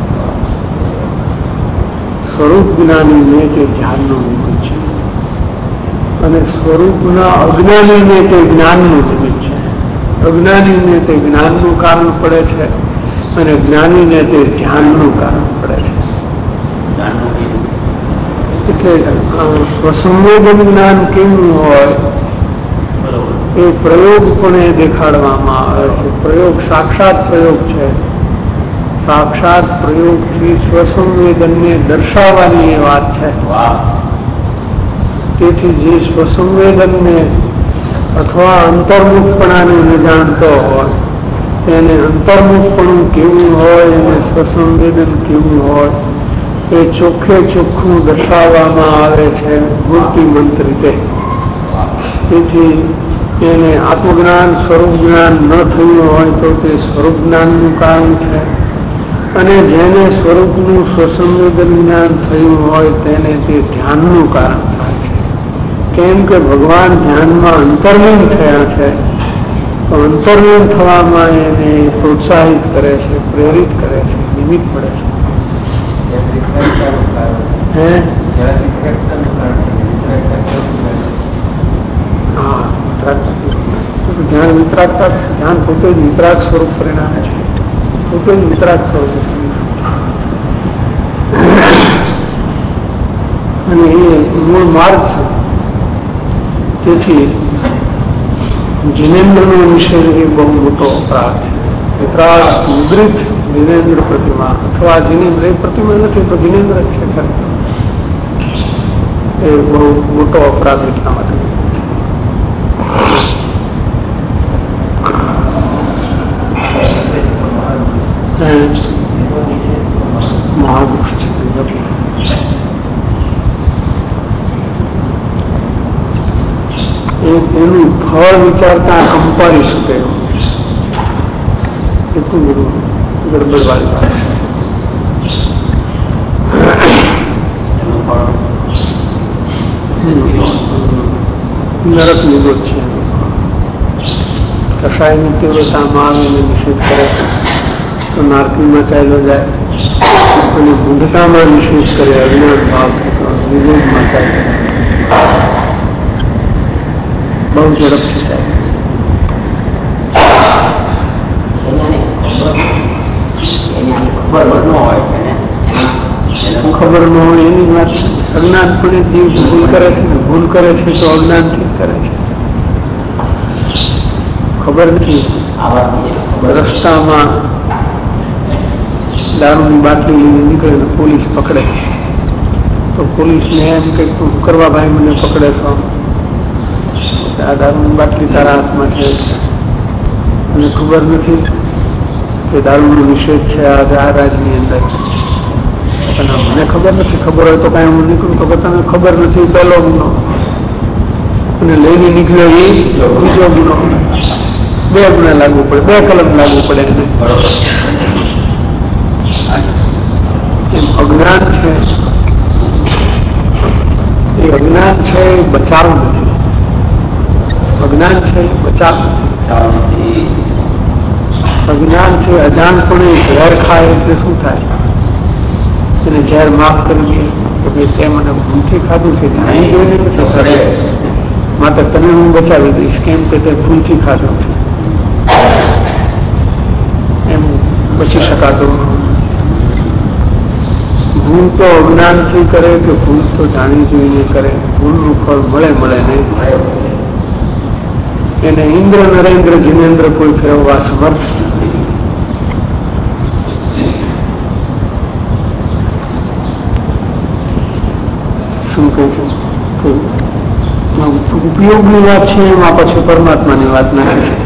Speaker 2: સ્વરૂપ જ્ઞાનીને તે ધ્યાનનું નિમિત્ત છે અને સ્વરૂપના અજ્ઞાનીને તે જ્ઞાનનું નિમિત્ત છે. અજ્ઞાનીને તે જ્ઞાનનું કારણ પડે છે અને જ્ઞાનીને તે ધ્યાનનું કારણ પડે છે. એટલે સ્વસંવેદન જ્ઞાન કેવું હોય એ પ્રયોગ પણ દેખાડવામાં આવે છે. પ્રયોગ સાક્ષાત પ્રયોગ છે. સાક્ષાત પ્રયોગથી સ્વસંવેદનને દર્શાવવાની એ વાત છે. તેથી જે સ્વસંવેદનને અથવા અંતર્મુખપણાને ન જાણતો હોય એને અંતર્મુખપણું કેવું હોય અને સ્વસંવેદન કેવું હોય એ ચોખ્ખે ચોખ્ખું દર્શાવવામાં આવે છે મૂર્તિમંત રીતે. તેથી એને આત્મજ્ઞાન સ્વરૂપ જ્ઞાન ન થયું હોય તો તે સ્વરૂપ જ્ઞાનનું કારણ છે અને જેને સ્વરૂપનું સ્વસંવેદન જ્ઞાન થયું હોય તેને તે ધ્યાનનું કારણ થાય છે. કેમ કે ભગવાન ધ્યાનમાં અંતર્લીન થયા છે તો અંતર્લીન થવામાં એને પ્રોત્સાહિત કરે છે, પ્રેરિત કરે છે, નિમિત્ત પડે છે. હે હા ધ્યાન વિતરાગતા ધ્યાન પોતે જ વિતરાગ સ્વરૂપ પરિણામે છે. પોતે જ વિતરાગ સ્વરૂપ અને એ મૂળ માર્ગ છે. તેથી જિનેન્દ્રનો નિષેધ એ બહુ મોટો અપરાધ છે. વિતરાગ મુદ્રિત જિનેન્દ્ર પ્રતિમા અથવા જિનેન્દ્ર એ પ્રતિમા નથી તો જિનેન્દ્ર જ છે ખરેખર. એ બહુ મોટો અપરાધ એટલા માટે મહાદોષ છે. એનું ફળ વિચારતા કંપારી શકે એટલું બધું ગડબડ વાળી વાત છે. નરક નિરોધ છે. કષાયની તીવ્રતામાં આવીને નિષેધ કરે તો નારકીમાં ચાલ્યો જાય અને મૂઢતામાં નિષેધ કરે અજ્ઞાન ભાવથી તો નિરોધમાં ચાલ્યો બહુ ઝડપથી ચાલે. ખબર ન હોય એની વાત અજ્ઞાનપણે જીવ ભૂલ કરે છે ને ભૂલ કરે છે તો અજ્ઞાનથી જ કરે છે. ખબર નથી. રસ્તામાં દારૂની બાટલી લઈને નીકળે ને પોલીસ પકડે તો પોલીસને એમ કંઈક કરવા ભાઈ મને પકડે છો આ દારૂની બાટલી તારા હાથમાં છે અને ખબર નથી કે દારૂનો નિષેધ છે આ રાજની અંદર. મને ખબર નથી. ખબર હોય તો કાંઈ હું નીકળું તો તને ખબર નથી પહેલો ગુનો અને લઈને નીકળ્યો એ બીજો ગુનો. બે ગુના લાગુ પડે, બે કલમ લાગુ પડે એને. એમ અજ્ઞાન છે એ અજ્ઞાન છે એ બચાવ નથી. અજ્ઞાન છે એ બચાવ નથી. અજ્ઞાનથી અજાણપણે ઝેર ખાય એટલે શું થાય? એને ઝેર માફ કરી દે તો કે તે મને ભૂલથી ખાધું છે, જાણી જોઈને નથી કરે માટે તને હું બચાવી દઈશ કેમ કે તે ભૂલથી ખાધું છે. એમ બચી શકાતું. ભૂલ તો અજ્ઞાનથી કરે કે ભૂલ તો જાણી જોઈને કરે. ભૂલનું ફળ મળે મળે નહીં. એને ઇન્દ્ર નરેન્દ્ર જિનેન્દ્ર કોઈ ફેરવવા સમર્થ નથી. શું કહું છું? ઉપયોગની વાત છે એમાં પછી પરમાત્માની વાત નાખે છે.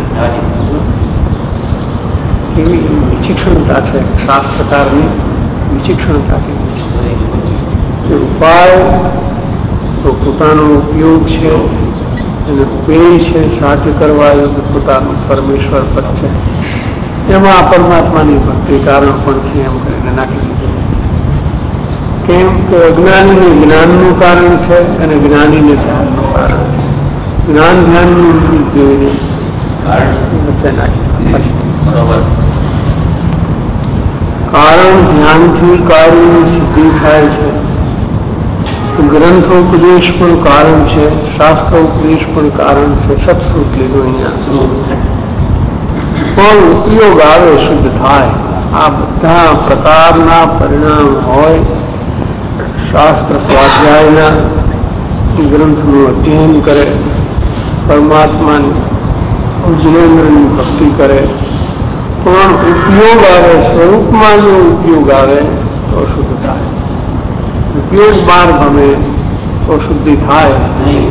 Speaker 2: એવી વિચિક્ષણતા છે શાસ્ત્રકારની. વિચિક્ષણતા કેવી છે? ઉપાય તો પોતાનો ઉપયોગ છે અને ઉપેય છે સાધ્ય કરવા યોગ્ય પોતાનું પરમેશ્વર પર છે. એમાં પરમાત્માની ભક્તિ કારણ પણ છે એમ કરીને નાખી દીધું. કેમ કે અજ્ઞાનીને જ્ઞાનનું કારણ છે અને જ્ઞાનીને ધ્યાનનું કારણ છે. જ્ઞાન ધ્યાનનું જોઈને કારણ ધ્યાનથી કાર્યની સિદ્ધિ થાય છે. ગ્રંથોપદેશ પણ કારણ છે, શાસ્ત્રોપદેશ પણ કારણ છે. સત્સુખ લીધું અહીંયા પણ ઉપયોગ આવે, શુદ્ધ થાય. આ બધા પ્રકારના પરિણામ હોય શાસ્ત્ર સ્વાધ્યાયના, ગ્રંથનું અધ્યયન કરે, પરમાત્માની જીવેન્દ્રની ભક્તિ કરે, પણ ઉપયોગ આવે, સ્વરૂપમાં જો ઉપયોગ આવે તો શુદ્ધ થાય. ઉપયોગ બાર ગમે તો શુદ્ધિ થાય નહીં.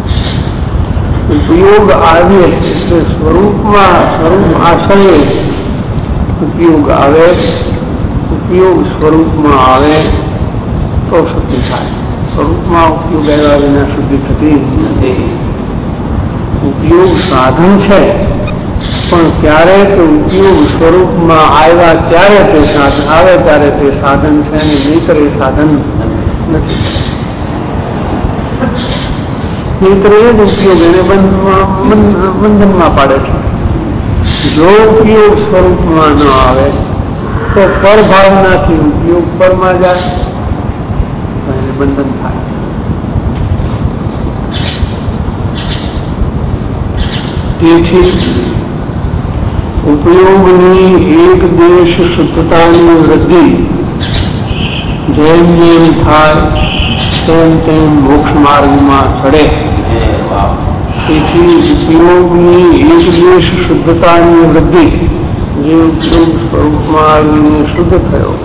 Speaker 2: ઉપયોગ આવે એટલે સ્વરૂપમાં, સ્વરૂપ આશરે ઉપયોગ આવે, ઉપયોગ સ્વરૂપમાં આવે તો શુદ્ધિ થાય. સ્વરૂપમાં ઉપયોગ આવ્યા વિના શુદ્ધિ થતી નથી. ઉપયોગ સાધન છે, પણ ક્યારેક ઉપયોગ સ્વરૂપમાં આવ્યા ત્યારે તે સાધન આવે ત્યારે તે સાધન છે, અને નહીતર એ સાધન નથી. નહીતર એ જ ઉપયોગ એને બંધનમાં પાડે છે. જો ઉપયોગ સ્વરૂપમાં ન આવે તો પરભાવનાથી ઉપયોગ પરમાં જાય, એને બંધન થાય. તેથી ઉપયોગની એક દેશ શુદ્ધતાની વૃદ્ધિ જેમ જેમ થાય તેમ તેમ મોક્ષ માર્ગમાં ચડે. તેથી ઉપયોગની એક દેશ શુદ્ધતાની વૃદ્ધિ, જે ઉપયોગ સ્વરૂપમાં આવીને શુદ્ધ થયો,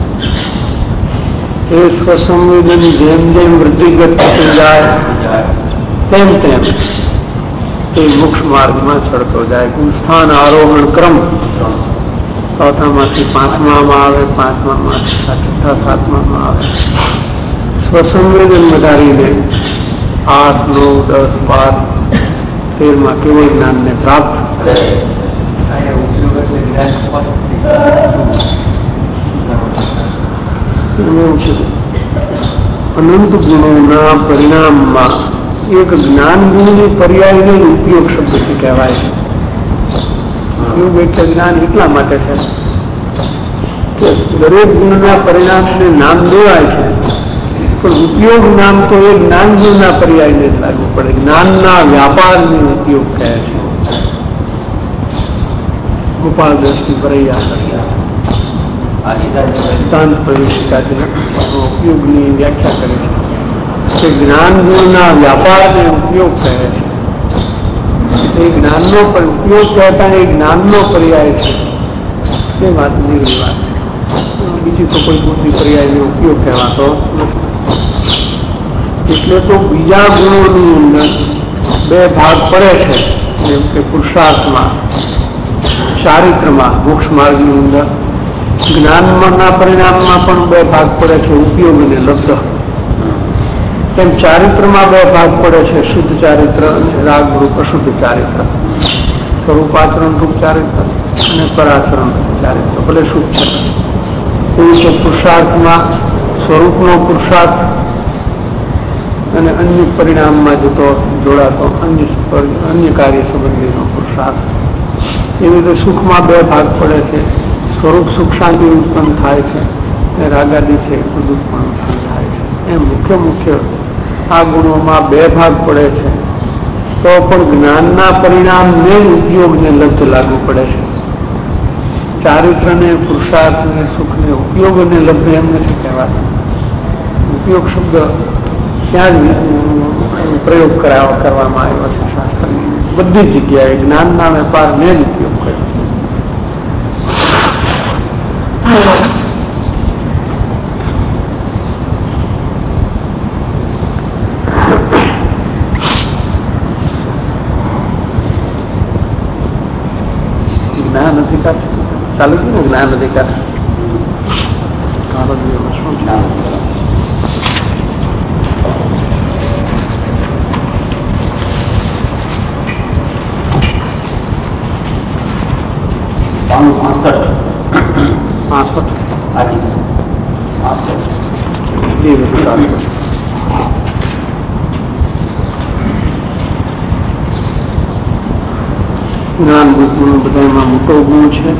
Speaker 2: એ સ્વસંવેદન જેમ જેમ વૃદ્ધિગત થતી જાય તેમ તેમ તે મોક્ષ માર્ગમાં ચડતો જાય. ગુણસ્થાન આરોહણ ક્રમ ચોથામાંથી પાંચમામાં આવે, પાંચમામાંથી છઠ્ઠા સાતમામાં આવે. સ્વસંવેદન વધારીને આઠ નવ દસ બાર તેરમાં કેવળ જ્ઞાનને પ્રાપ્ત કરે. અનંત ગુણોના પરિણામમાં એક જ્ઞાન ગુણની પર્યાયને ઉપયોગ શબ્દથી કહેવાય છે. ઉપયોગ એટલે જ્ઞાન એટલા માટે છે કે દરેક ગુણના પરિણામને નામ દેવાય છે, પણ ઉપયોગ નામ તો એ જ્ઞાન ગુણના પર્યાયને જ લાગવું પડે. જ્ઞાનના વ્યાપારને ઉપયોગ કહે છે. ગોપાલ દ્રષ્ટિ પરૈયા સિદ્ધાંત પ્રવેશિકાથી ઉપયોગની વ્યાખ્યા કરે છે કે જ્ઞાન ગુણના વ્યાપારને ઉપયોગ કહે છે. એ જ્ઞાનનો પણ ઉપયોગ કહેતા એ જ્ઞાનનો પર્યાય છે. તે વાત નીકળી વાત છે. બીજી તો કોઈ બુદ્ધિ પર્યાયનો ઉપયોગ કહેવાતો નથી. એટલે તો બીજા ગુણોની અંદર બે ભાગ પડે છે, જેમ કે પુરુષાર્થમાં, ચારિત્રમાં, મોક્ષ માર્ગની અંદર જ્ઞાનના પરિણામમાં પણ બે ભાગ પડે છે, ઉપયોગ અને લબ્ધ. તેમ ચારિત્રમાં બે ભાગ પડે છે, શુદ્ધ ચારિત્ર અને રાગ રૂપ અશુદ્ધ ચારિત્ર, સ્વરૂપાચરણ રૂપ ચારિત્ર અને પરાચરણ રૂપ ચારિત્ર, ભલે શુદ્ધ છે. એવું છે પુરુષાર્થમાં સ્વરૂપનો પુરુષાર્થ અને અન્ય પરિણામમાં જતો જોડાતો અન્ય અન્ય કાર્ય સંબંધીનો પુરુષાર્થ. એવી રીતે સુખમાં બે ભાગ પડે છે, સ્વરૂપ સુખ શાંતિ ઉત્પન્ન થાય છે અને રાગાદી છે બધું પણ ઉત્પન્ન થાય છે. એમ મુખ્ય મુખ્ય આ ગુણોમાં બે ભાગ પડે છે, તો પણ જ્ઞાનના પરિણામને ઉપયોગને લબ્ધ લાગુ પડે છે. ચારિત્રને, પુરુષાર્થને, સુખને ઉપયોગને લબ્ધ એમ નથી કહેવાતા. ઉપયોગ શબ્દ ત્યાં જ પ્રયોગ કરવામાં આવ્યો છે શાસ્ત્રની બધી જગ્યાએ. જ્ઞાનના વેપારને જ ઉપયોગ કર્યો. જ્ઞાન અધિકાર ચાલુ છે ને, જ્ઞાન અધિકાર શું જ્ઞાન
Speaker 3: પાસઠ
Speaker 2: પાસઠ
Speaker 3: પાસઠ
Speaker 2: એ બધું તાત્પર્ય. જ્ઞાન બુદ્ધિનો બધામાં મોટો ગુણ છે.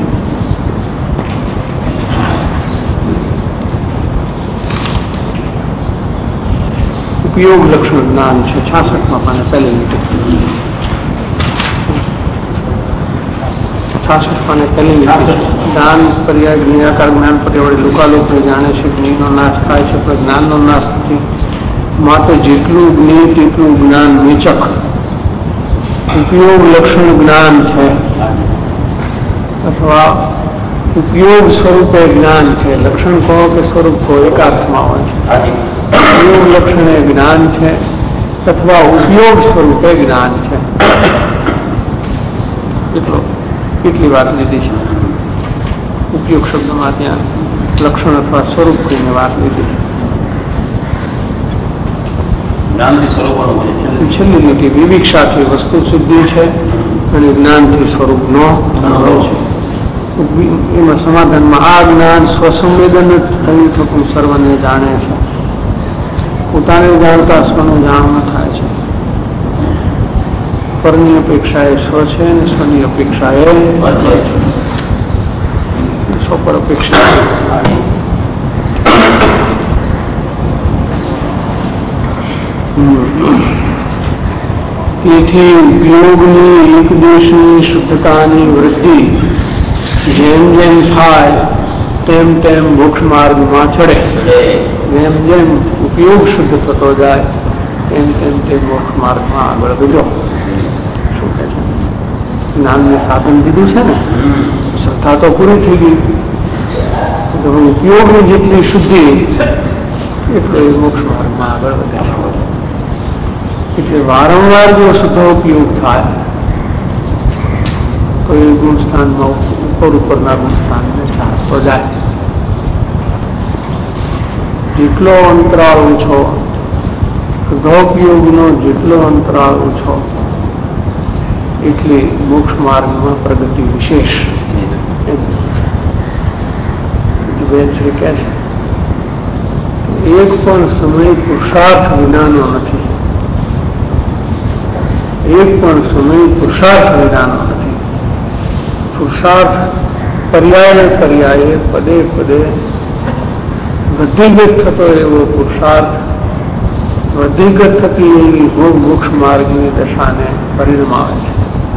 Speaker 2: ઉપયોગ લક્ષણ જ્ઞાન છે છાસઠમાં પાને પહેલી મીટર છાસઠ પાને પહેલી મીટર જ્ઞાન પર્યાય નિરાકાર જ્ઞાન પર્યાવરણ લોકાલોક જાણે છે જ્ઞાનનો નાશ થાય છે પણ જ્ઞાનનો નાશ નથી. માત્ર જેટલું જ્ઞેય તેટલું જ્ઞાન વેચક ઉપયોગ લક્ષણ જ્ઞાન છે અથવા ઉપયોગ સ્વરૂપે જ્ઞાન છે. લક્ષણ કહો કે સ્વરૂપ કહો એકાર્થમાં હોય છે. ઉપયોગ લક્ષણ એ જ્ઞાન છે અથવા ઉપયોગ સ્વરૂપે જ્ઞાન છે. એટલો કેટલી વાત લીધી છે. ઉપયોગ શબ્દમાં ત્યાં લક્ષણ અથવા સ્વરૂપ કહીને વાત લીધી છે. છેલ્લી લીટી વિવિક્ષાથી વસ્તુ શુદ્ધિ છે અને જ્ઞાનથી સ્વરૂપનો અનુભવ છે. એમાં સમાધાનમાં આ જ્ઞાન સ્વસંવેદન થયું થતું સર્વને જાણે છે. પોતાને જાણતા સ્વનું જાણવું થાય છે. પરની અપેક્ષા એ સ્વ છે અને સ્વની અપેક્ષા એ સ્વ પર અપેક્ષા. તેથી ઉપયોગની એકદેશની શુદ્ધતાની વૃદ્ધિ જેમ જેમ થાય તેમ તેમ મોક્ષ માર્ગમાં ચડે. જેમ જેમ ઉપયોગ શુદ્ધ થતો જાય તેમ તેમ તે મોક્ષ માર્ગમાં આગળ વધો. શું કહે છે? જ્ઞાનને સાધન દીધું છે ને, શ્રદ્ધા તો પૂરી થઈ ગઈ. ઉપયોગની જેટલી શુદ્ધિ એટલો એ મોક્ષ માર્ગમાં આગળ વધે છે. એટલે વારંવાર જો શુદ્ધ ઉપયોગ થાય તો એ ગુણસ્થાનમાં ઉપર ઉપરના ગુણસ્થાનને સારતો જાય. જેટલો અંતરાળ ઓછો, શુદ્ધોપયોગનો જેટલો અંતરાળ ઓછો એટલી મોક્ષ માર્ગમાં પ્રગતિ વિશેષ. બેન શ્રી કહે છે એક પણ સમય પુરુષાર્થ વિનાનો નથી. એક પણ સમય પુરુષાર્થ વિનાનો નથી. પુરુષાર્થ પર્યાય પર્યાય પદે પદે વૃદ્ધિગત થતો એવો પુરુષાર્થ વૃદ્ધિગત થતી એવી મોક્ષ માર્ગની દશાને પરિણમાવે છે.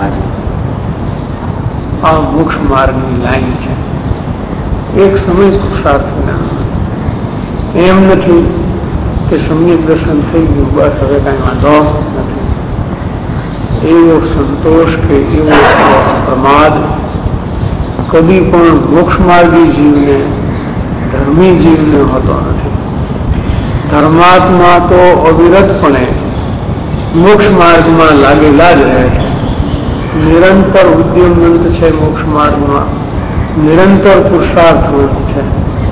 Speaker 2: આ મોક્ષ માર્ગની લાઈન છે. એક સમય પુરુષાર્થ વિનાનો નથી. એમ નથી કે સમ્યક દર્શન થઈ ગયું બસ હવે કાંઈ વાંધો નથી. એવો સંતોષ કે એવો પ્રમાદ કદી પણ મોક્ષ માર્ગી જીવને ધર્મી જીવને હોતો નથી. ધર્માત્મા તો અવિરતપણે મોક્ષ માર્ગમાં લાગેલા જ રહે છે. નિરંતર ઉદ્યમવંત છે. મોક્ષ માર્ગમાં નિરંતર પુરુષાર્થવંત છે.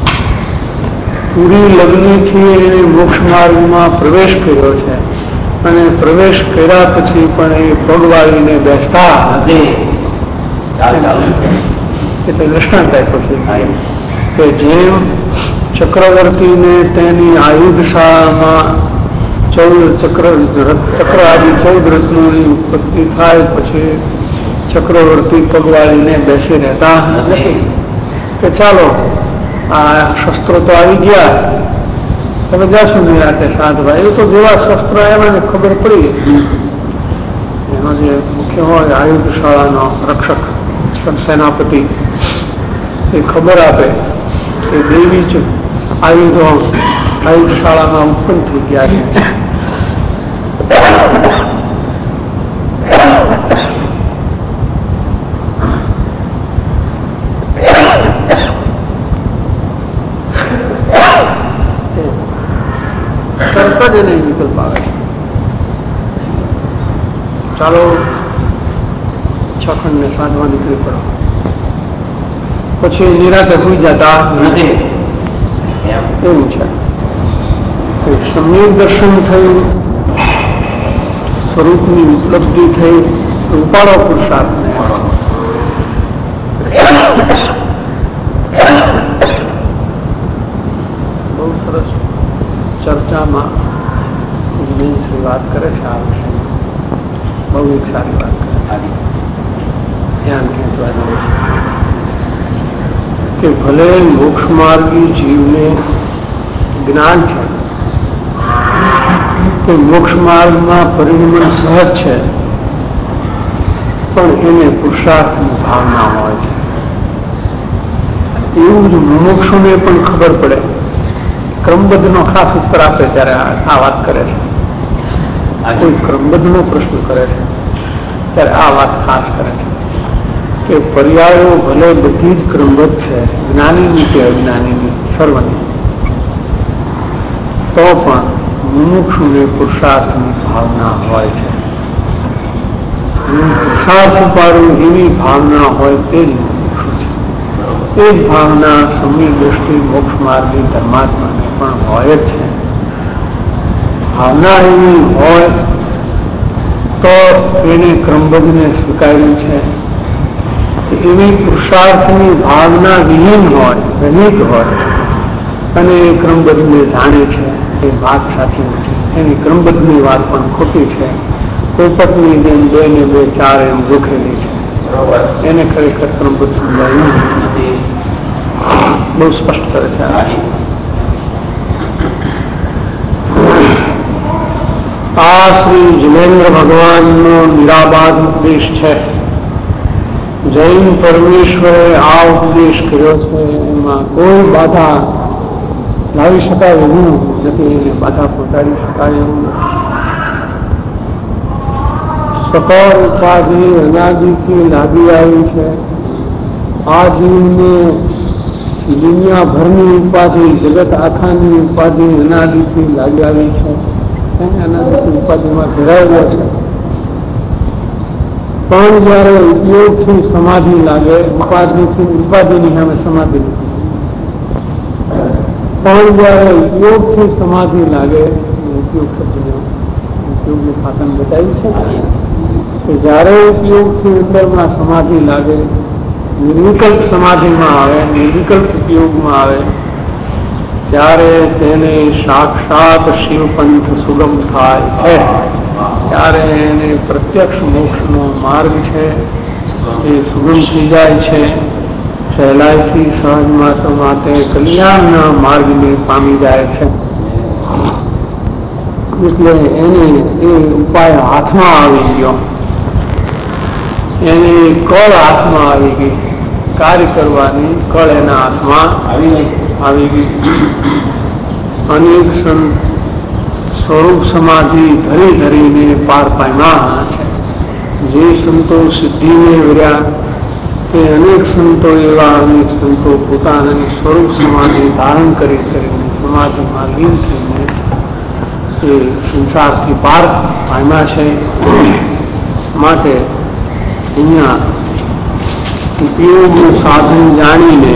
Speaker 2: પૂરી લગ્નથી એને મોક્ષ માર્ગમાં પ્રવેશ કર્યો છે અને પ્રવેશ કર્યા પછી પણ એ પગવાળીને બેસતા નથી. એટલે દ્રષ્ટાંત આપ્યો છે કે જેમ ચક્રવર્તીને તેની આયુધશાળામાં ચૌદ ચક્ર ચક્ર આદિ ચૌદ રત્નોની ઉત્પત્તિ થાય પછી ચક્રવર્તી પગવાળીને બેસી રહેતા નથી કે ચાલો આ શસ્ત્રો તો આવી ગયા, તમે જાશું નિરાતે સાધવા. એ તો જેવા શસ્ત્ર આવ્યા ને ખબર પડી, એનો જે મુખ્ય હોય આયુધશાળાનો રક્ષક સેનાપતિ એ ખબર આપે કે દેવી જ આયુધો આયુધશાળામાં ઉત્પન્ન થઈ ગયા છે. તરત જ એને વિકલ્પ આવે છે. ચાલો છ ખંડ ને સાધવા નીકળી પડો. પછી નિરાતે હોઈ જતા નથી. એવું છે. સમ્યક દર્શન થયું, સ્વરૂપની ઉપલબ્ધિ થઈ, ઉપાડો પુરુષાર્થને. બહુ સરસ. વાત કે ભલે મોક્ષ માર્ગી જીવને જ્ઞાન છે કે મોક્ષ માર્ગમાં પરિણમન સહજ છે, પણ એને પુરુષાર્થની ભાવના હોય છે. એવું જ મુમુક્ષુને પણ ખબર પડે. ક્રમબદ્ધનો ખાસ ઉત્તર આપે ત્યારે આ વાત કરે છે. કોઈ ક્રમબદ્ધનો પ્રશ્ન કરે છે ત્યારે આ વાત ખાસ કરે છે કે પર્યાયો ભલે બધી જ ક્રમબદ્ધ છે, જ્ઞાનીની કે અજ્ઞાનીની, સર્વની, તો પણ મુમુક્ષુને પુરુષાર્થની ભાવના હોય છે. પુરુષાર્થ ઉપાડવું એવી ભાવના હોય તે જ મુમુક્ષુ છે. એ જ ભાવના સમી દ્રષ્ટિ મોક્ષ માર્ગી ધર્માત્માને પણ હોય જ છે. ભાવના એવી હોય તો એને ક્રમબદ્ધને સ્વીકાર્યું છે. એવી પુરુષાર્થની ભાવના વિહીન હોય, રહિત હોય અને એ ક્રમબદ્ધને જાણે છે, એ વાત સાચી નથી. એની ક્રમબદ્ધની વાત પણ ખોટી છે. પોપટની જેમ બે ને બે ચાર એમ જોખેલી છે. એને ખરેખર ક્રમબદ્ધ સમજાયું નથી. બહુ સ્પષ્ટ કરે છે. આ શ્રી જિનેન્દ્ર ભગવાનનો નિરાબાધ ઉપદેશ છે. જૈન પરમેશ્વરે આ ઉપદેશ કર્યો છે, એમાં કોઈ બાધા લાવી શકાય એવું નથી, એને બાધા પહોંચાડી શકાય એવું નથી. સકળ ઉપાધિ અનાદિથી લાગી આવી છે. આ જીવને દુનિયાભરની ઉપાધિ, જગત આખાની ઉપાધિ અનાદિથી લાગી આવી છે. અનાદિથી ઉપાધિમાં ઘેરાયેલો છે. પણ જયારે ઉપયોગથી સમાધિ લાગે, ઉપાધિથી ઉપાધિની સામે સમાધિ નથી. પણ જયારે ઉપયોગથી સમાધિ લાગે, ઉપયોગ શબ્દ ઉપયોગનું સાધન બતાવ્યું છે કે જયારે ઉપયોગથી અંદરમાં સમાધિ લાગે, નિર્વિકલ્પ સમાધિમાં આવે, નિર્વિકલ્પ ઉપયોગમાં આવે, ત્યારે તેને સાક્ષાત શિવપંથ સુગમ થાય છે. ત્યારે એને પ્રત્યક્ષ મોક્ષનો માર્ગ છે એ સુગમ થઈ જાય છે. સહેલાઈથી સહજ માટે કલ્યાણના માર્ગને પામી જાય છે. એટલે એને એ ઉપાય હાથમાં આવી ગયો, એની કળ હાથમાં આવી ગઈ, કાર્ય કરવાની કળ એના હાથમાં આવી ગઈ. અનેક સંત સ્વરૂપ સમાધિ ધરી ધરીને પાર પામ્યા છે. જે સંતો સિદ્ધિને વર્યા તે અનેક સંતો એવા અનેક સંતો પોતાની સ્વરૂપ સમાધિ ધારણ કરી કરીને સમાધિમાં લીન થઈને એ સંસારથી પાર પામ્યા છે. માટે અહીંયા ઉપયોગનું સાધન જાણીને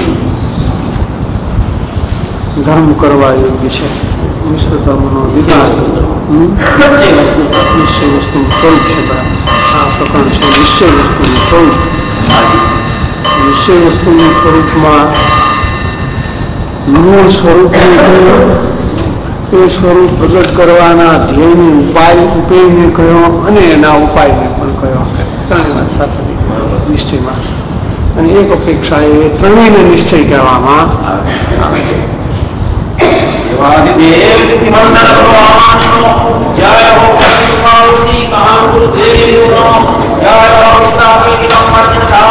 Speaker 2: ધર્મ કરવા યોગ્ય છે. મિશ્ર ધર્મનો વિધાન નિશ્ચય વસ્તુનું સ્વરૂપ છે. આ પ્રકરણ છે નિશ્ચય વસ્તુનું સ્વરૂપ. નિશ્ચય વસ્તુનું સ્વરૂપમાં મૂળ સ્વરૂપને કયો, એ સ્વરૂપ પ્રગટ કરવાના ધ્યેયને ઉપાય ઉપેયને કયો અને એના ઉપાયને પણ કયો. ત્રણેય વાત સાથે નિશ્ચયમાં, અને એક અપેક્ષા એ ત્રણેયને નિશ્ચય કહેવામાં આવે છે.
Speaker 4: જય